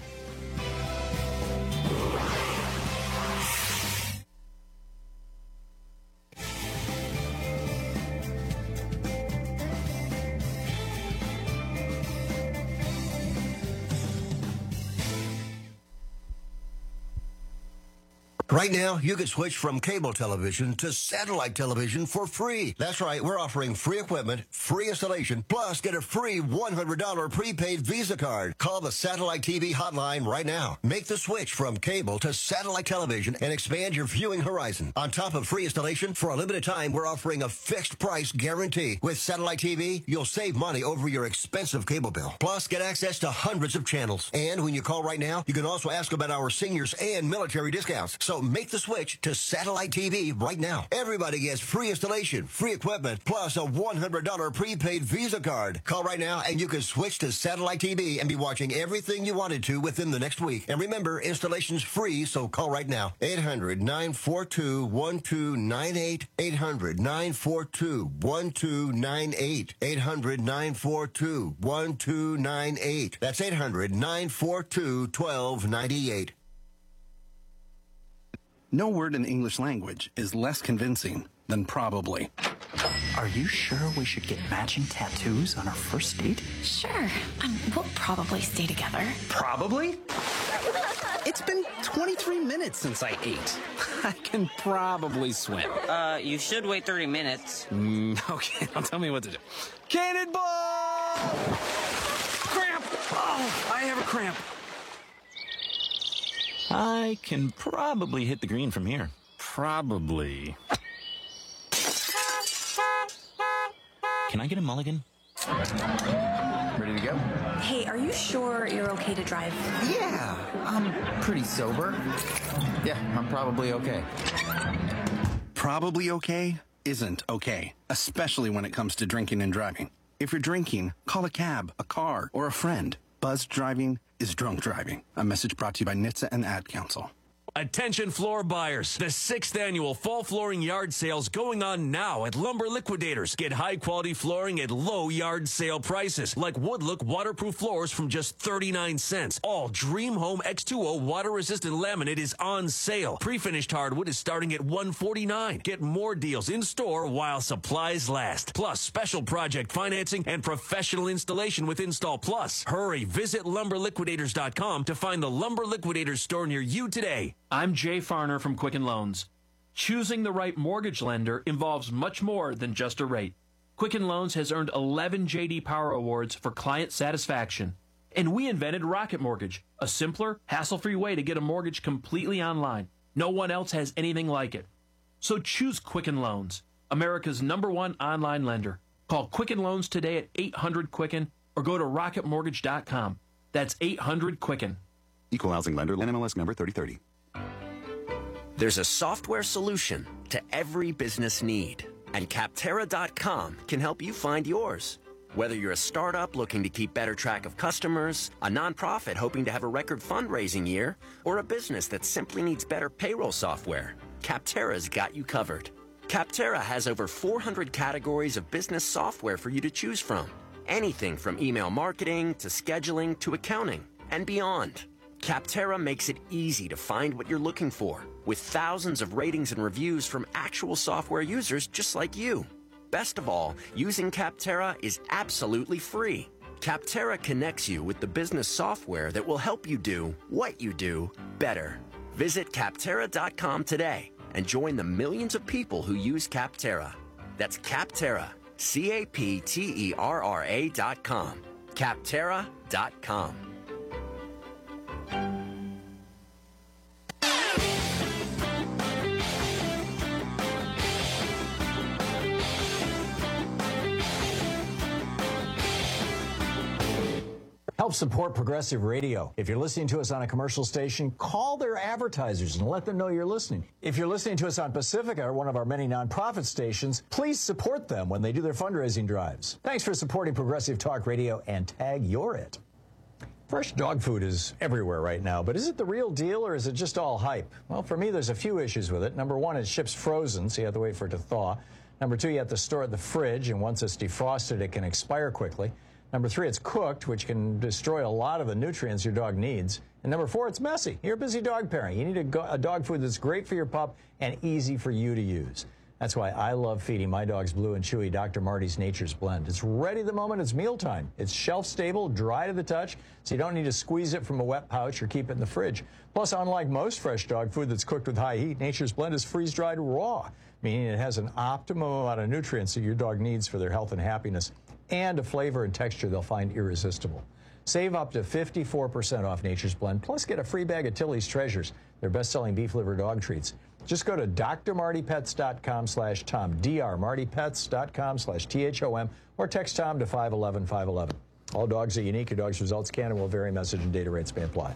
Right now, you can switch from cable television to satellite television for free. That's right, we're offering free equipment, free installation, plus get a free one hundred dollars prepaid Visa card. Call the Satellite T V hotline right now. Make the switch from cable to satellite television and expand your viewing horizon. On top of free installation, for a limited time, we're offering a fixed price guarantee. With Satellite T V, you'll save money over your expensive cable bill. Plus, get access to hundreds of channels. And when you call right now, you can also ask about our seniors and military discounts. So make the switch to Satellite T V right now. Everybody gets free installation, free equipment, plus a one hundred dollars prepaid Visa card. Call right now and you can switch to Satellite T V and be watching everything you wanted to within the next week. And remember, installation's free, so call right now. eight hundred, nine four two, one two nine eight. eight hundred, nine four two, one two nine eight. eight hundred, nine four two, one two nine eight. That's eight hundred, nine four two, one two nine eight. No word in the English language is less convincing than probably. Are you sure we should get matching tattoos on our first date? Sure. Um, we'll probably stay together. Probably? It's been twenty-three minutes since I ate. I can probably swim. Uh, you should wait thirty minutes. Mm, okay, now tell me what to do. Cannonball! Cramp! Oh, I have a cramp. I can probably hit the green from here. Probably. Can I get a mulligan? Ready to go? Hey, are you sure you're okay to drive? Yeah, I'm pretty sober. Yeah, I'm probably okay. Probably okay isn't okay, especially when it comes to drinking and driving. If you're drinking, call a cab, a car, or a friend. Buzzed driving is drunk driving. A message brought to you by N H T S A and the Ad Council. Attention floor buyers. The sixth annual fall flooring yard sales going on now at Lumber Liquidators. Get high quality flooring at low yard sale prices, like Woodlook waterproof floors from just thirty-nine cents. All Dream Home X two O water resistant laminate is on sale. Pre-finished hardwood is starting at one forty-nine. Get more deals in store while supplies last. Plus special project financing and professional installation with Install Plus. Hurry, visit lumber liquidators dot com to find the Lumber Liquidators store near you today. I'm Jay Farner from Quicken Loans. Choosing the right mortgage lender involves much more than just a rate. Quicken Loans has earned eleven J D Power Awards for client satisfaction. And we invented Rocket Mortgage, a simpler, hassle-free way to get a mortgage completely online. No one else has anything like it. So choose Quicken Loans, America's number one online lender. Call Quicken Loans today at eight hundred Quicken or go to rocket mortgage dot com. That's eight hundred Quicken. Equal housing lender, N M L S number thirty thirty. There's a software solution to every business need, And Capterra dot com can help you find yours. Whether you're a startup looking to keep better track of customers, a nonprofit hoping to have a record fundraising year, or a business that simply needs better payroll software, Capterra's got you covered. Capterra has over four hundred categories of business software for you to choose from. Anything from email marketing to scheduling to accounting and beyond. Capterra makes it easy to find what you're looking for, with thousands of ratings and reviews from actual software users just like you. Best of all, using Capterra is absolutely free. Capterra connects you with the business software that will help you do what you do better. Visit Capterra dot com today and join the millions of people who use Capterra. That's Capterra, C A P T E R R A dot com. Capterra dot com. Help support Progressive Radio. If you're listening to us on a commercial station, call their advertisers and let them know you're listening. If you're listening to us on Pacifica, or one of our many nonprofit stations, please support them when they do their fundraising drives. Thanks for supporting Progressive Talk Radio, and tag you're it. Fresh dog food is everywhere right now, but is it the real deal or is it just all hype? Well, for me, there's a few issues with it. Number one, it ships frozen, so you have to wait for it to thaw. Number two, you have to store it in the fridge, and once it's defrosted, it can expire quickly. Number three, it's cooked, which can destroy a lot of the nutrients your dog needs. And number four, it's messy. You're a busy dog parent. You need a, go- a dog food that's great for your pup and easy for you to use. That's why I love feeding my dogs Blue and Chewy Doctor Marty's Nature's Blend. It's ready the moment it's mealtime. It's shelf-stable, dry to the touch, so you don't need to squeeze it from a wet pouch or keep it in the fridge. Plus, unlike most fresh dog food that's cooked with high heat, Nature's Blend is freeze-dried raw, meaning it has an optimum amount of nutrients that your dog needs for their health and happiness, and a flavor and texture they'll find irresistible. Save up to fifty-four percent off Nature's Blend, plus get a free bag of Tilly's Treasures, their best-selling beef liver dog treats. Just go to drmartypets.com slash Tom, drmartypets.com slash T H O M, or text Tom to five one one, five one one. All dogs are unique. Your dog's results can and will vary. Message and data rates may apply.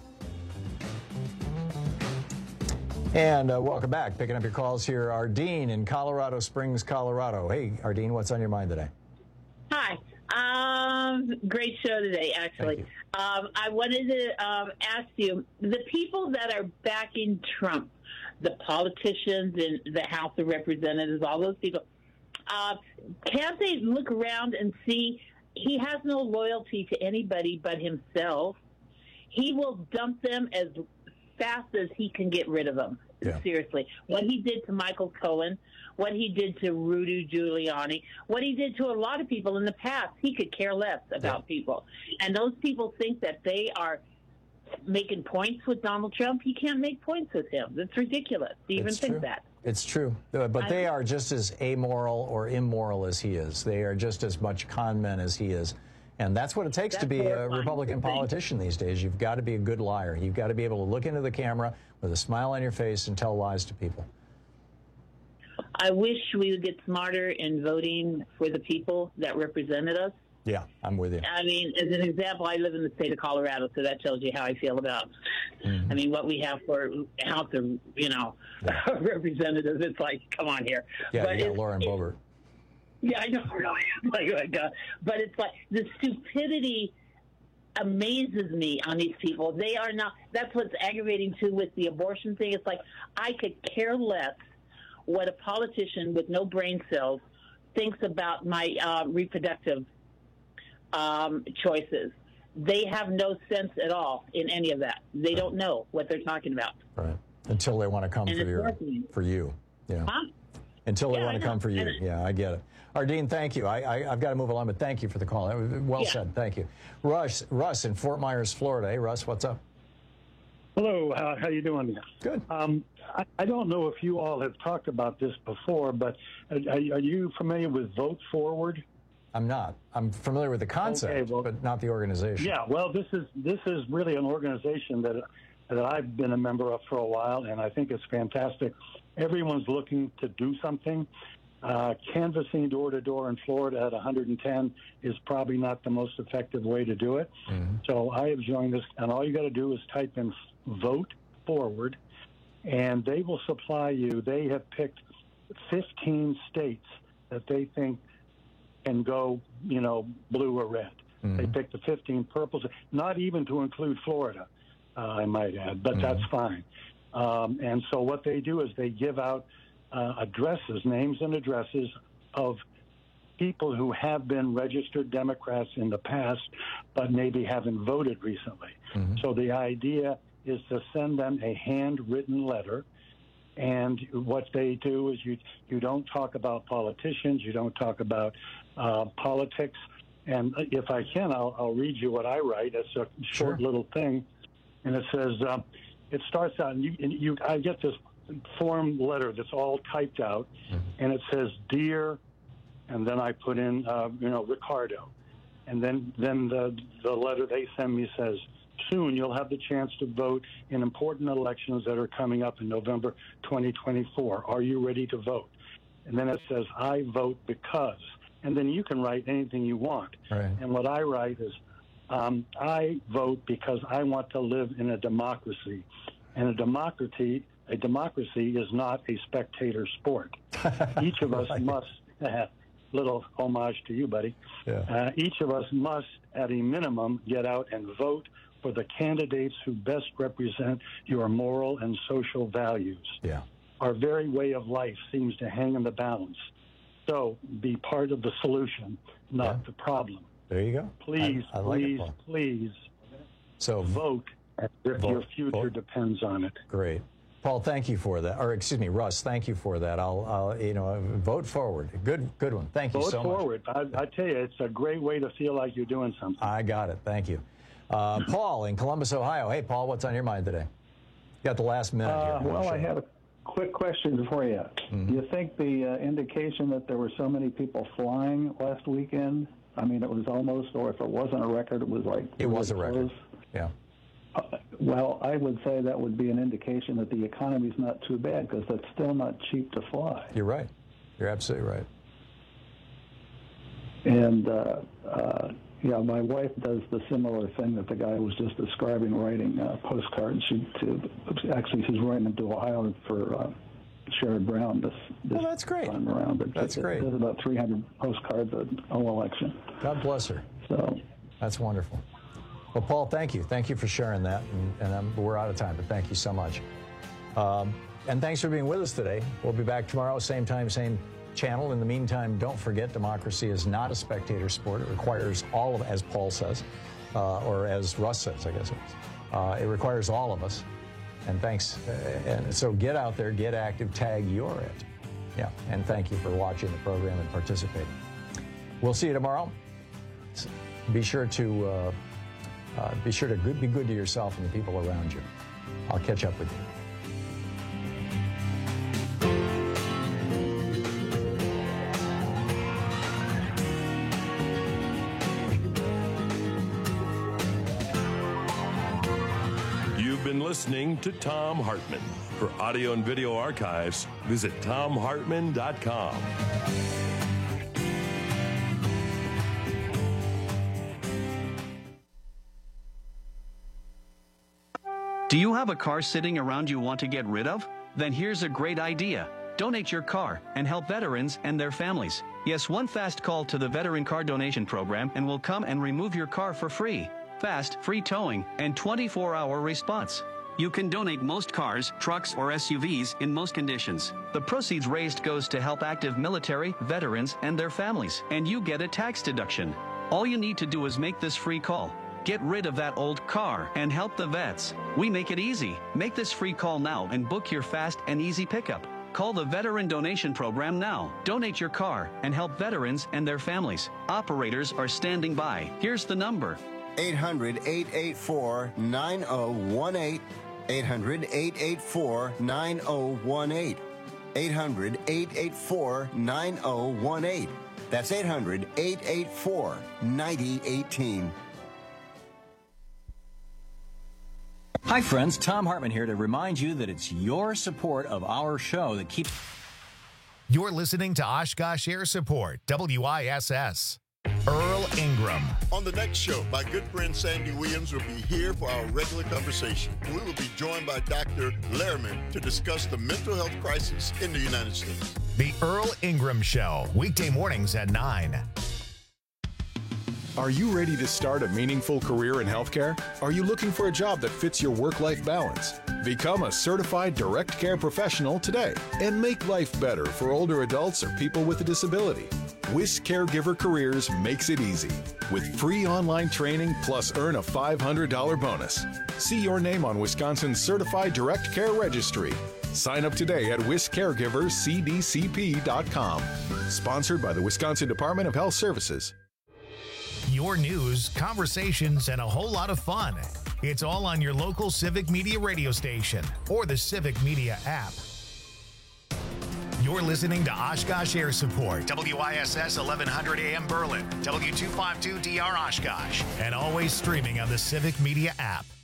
And uh, welcome back. Picking up your calls here, Ardeen in Colorado Springs, Colorado. Hey, Ardeen, what's on your mind today? Hi. Um, great show today, actually. Um, I wanted to um, ask you, the people that are backing Trump, the politicians in the House of Representatives, all those people, uh, can't they look around and see he has no loyalty to anybody but himself? He will dump them as fast as he can get rid of them. Yeah. Seriously. What he did to Michael Cohen, what he did to Rudy Giuliani, what he did to a lot of people in the past, he could care less about yeah. people. And those people think that they are making points with Donald Trump. You can't make points with him. It's ridiculous to even it's think true. that. It's true. But they are just as amoral or immoral as he is. They are just as much con men as he is. And that's what it takes that's to be a Republican politician these days. You've got to be a good liar. You've got to be able to look into the camera with a smile on your face and tell lies to people. I wish we would get smarter in voting for the people that represented us. Yeah, I'm with you. I mean, as an example, I live in the state of Colorado, so that tells you how I feel about, mm-hmm. I mean, what we have for House of, you know, yeah. representatives. It's like, come on here. Yeah, but you got Lauren Boebert. Yeah, I know, really. Like, like, uh, but it's like the stupidity amazes me on these people. They are not, that's what's aggravating too with the abortion thing. It's like, I could care less what a politician with no brain cells thinks about my uh, reproductive um, choices. They have no sense at all in any of that. They don't know what they're talking about. Right. Until they want to come and for your, for you. Yeah. Huh? Until they yeah, want to come for you. Yeah, I get it. Ardeen, thank you. I, I, I've got to move along, but thank you for the call. Well yeah. said. Thank you. Russ, Russ in Fort Myers, Florida. Hey, Russ, what's up? Hello. How, how you doing? Good. Um, I, I don't know if you all have talked about this before, but are, are you familiar with Vote Forward? I'm not. I'm familiar with the concept, okay, well, but not the organization. Yeah, well, this is this is really an organization that that I've been a member of for a while, and I think it's fantastic. Everyone's looking to do something. Uh, canvassing door to door in Florida at one hundred ten is probably not the most effective way to do it. Mm-hmm. So I have joined this, and all you got to do is type in Vote Forward, and they will supply you. They have picked fifteen states that they think can go, you know, blue or red. Mm-hmm. They picked the fifteen purples, not even to include Florida, uh, I might add, but mm-hmm. that's fine. Um, and so what they do is they give out uh, addresses, names and addresses of people who have been registered Democrats in the past, but maybe haven't voted recently. Mm-hmm. So the idea is to send them a handwritten letter. And what they do is you you don't talk about politicians, you don't talk about uh, politics. And if I can, I'll, I'll read you what I write. It's a short sure. little thing. And it says, uh, it starts out, and you, and you, I get this form letter that's all typed out, mm-hmm. and it says, "Dear," and then I put in, uh, you know, Ricardo. And then, then the, the letter they send me says, "Soon you'll have the chance to vote in important elections that are coming up in November twenty twenty-four. Are you ready to vote?" And then it says, "I vote because." And then you can write anything you want. Right. And what I write is, um, I vote because I want to live in a democracy. And a democracy, a democracy is not a spectator sport. Each of us right. must, uh, little homage to you, buddy. Yeah. Uh, each of us must, at a minimum, get out and vote for the candidates who best represent your moral and social values. Yeah. Our very way of life seems to hang in the balance. So be part of the solution, not yeah. the problem. There you go. Please, I, I like please, it, please so vote as if vote, your future vote. depends on it. Great. Paul, thank you for that. Or excuse me, Russ, thank you for that. I'll, I'll you know, vote forward. Good, good one. Thank you vote so forward. much. I, I tell you, it's a great way to feel like you're doing something. I got it. Thank you. Uh, Paul in Columbus, Ohio. Hey, Paul, what's on your mind today? You got the last minute uh, here. Well, I have a quick question for you. Mm-hmm. Do you think the uh, indication that there were so many people flying last weekend, I mean, it was almost, or if it wasn't a record, it was like... It was a record, close. yeah. Uh, well, I would say that would be an indication that the economy's not too bad, because it's still not cheap to fly. You're right. You're absolutely right. And, uh, uh, yeah, my wife does the similar thing that the guy was just describing, writing uh, postcards. She, to, actually, she's writing them to Ohio for uh, Sherrod Brown this, this well, that's great. time around. But that's it, great. There's about three hundred postcards at all election. God bless her. So that's wonderful. Well, Paul, thank you. Thank you for sharing that. And, and um, we're out of time, but thank you so much. Um, and thanks for being with us today. We'll be back tomorrow, same time, same channel. In the meantime, don't forget, democracy is not a spectator sport. It requires all of, as Paul says, uh, or as Russ says, I guess it is. Uh, it requires all of us. And thanks. Uh, and so get out there, get active, tag you're it. Yeah. And thank you for watching the program and participating. We'll see you tomorrow. Be sure to uh, uh, be sure to good, be good to yourself and the people around you. I'll catch up with you. Listening to Thom Hartmann. For audio and video archives, visit thom hartmann dot com. Do you have a car sitting around you want to get rid of? Then here's a great idea. Donate your car and help veterans and their families. Yes, one fast call to the Veteran Car Donation Program and we'll come and remove your car for free. Fast, free towing, and twenty-four hour response. You can donate most cars, trucks, or S U Vs in most conditions. The proceeds raised goes to help active military, veterans, and their families, and you get a tax deduction. All you need to do is make this free call. Get rid of that old car and help the vets. We make it easy. Make this free call now and book your fast and easy pickup. Call the Veteran Donation Program now. Donate your car and help veterans and their families. Operators are standing by. Here's the number. eight hundred, eight eight four, nine oh one eight. eight hundred, eight eight four, nine oh one eight. eight hundred, eight eight four, nine oh one eight. That's eight hundred, eight eight four, nine oh one eight. Hi, friends. Thom Hartmann here to remind you that it's your support of our show that keeps... You're listening to Oshkosh Air Support, W I S S. Earl Ingram. On the next show, my good friend Sandy Williams will be here for our regular conversation. We will be joined by Doctor Lehrman to discuss the mental health crisis in the United States. The Earl Ingram Show, weekday mornings at nine. Are you ready to start a meaningful career in healthcare? Are you looking for a job that fits your work-life balance? Become a certified direct care professional today and make life better for older adults or people with a disability. WIS Caregiver Careers makes it easy with free online training plus earn a five hundred dollars bonus. See your name on Wisconsin's Certified Direct Care Registry. Sign up today at wis caregivers c d c p dot com. Sponsored by the Wisconsin Department of Health Services. Your news, conversations, and a whole lot of fun. It's all on your local Civic Media radio station or the Civic Media app. You're listening to Oshkosh Air Support, W I S S eleven hundred A M Berlin, W two fifty-two D R Oshkosh, and always streaming on the Civic Media app.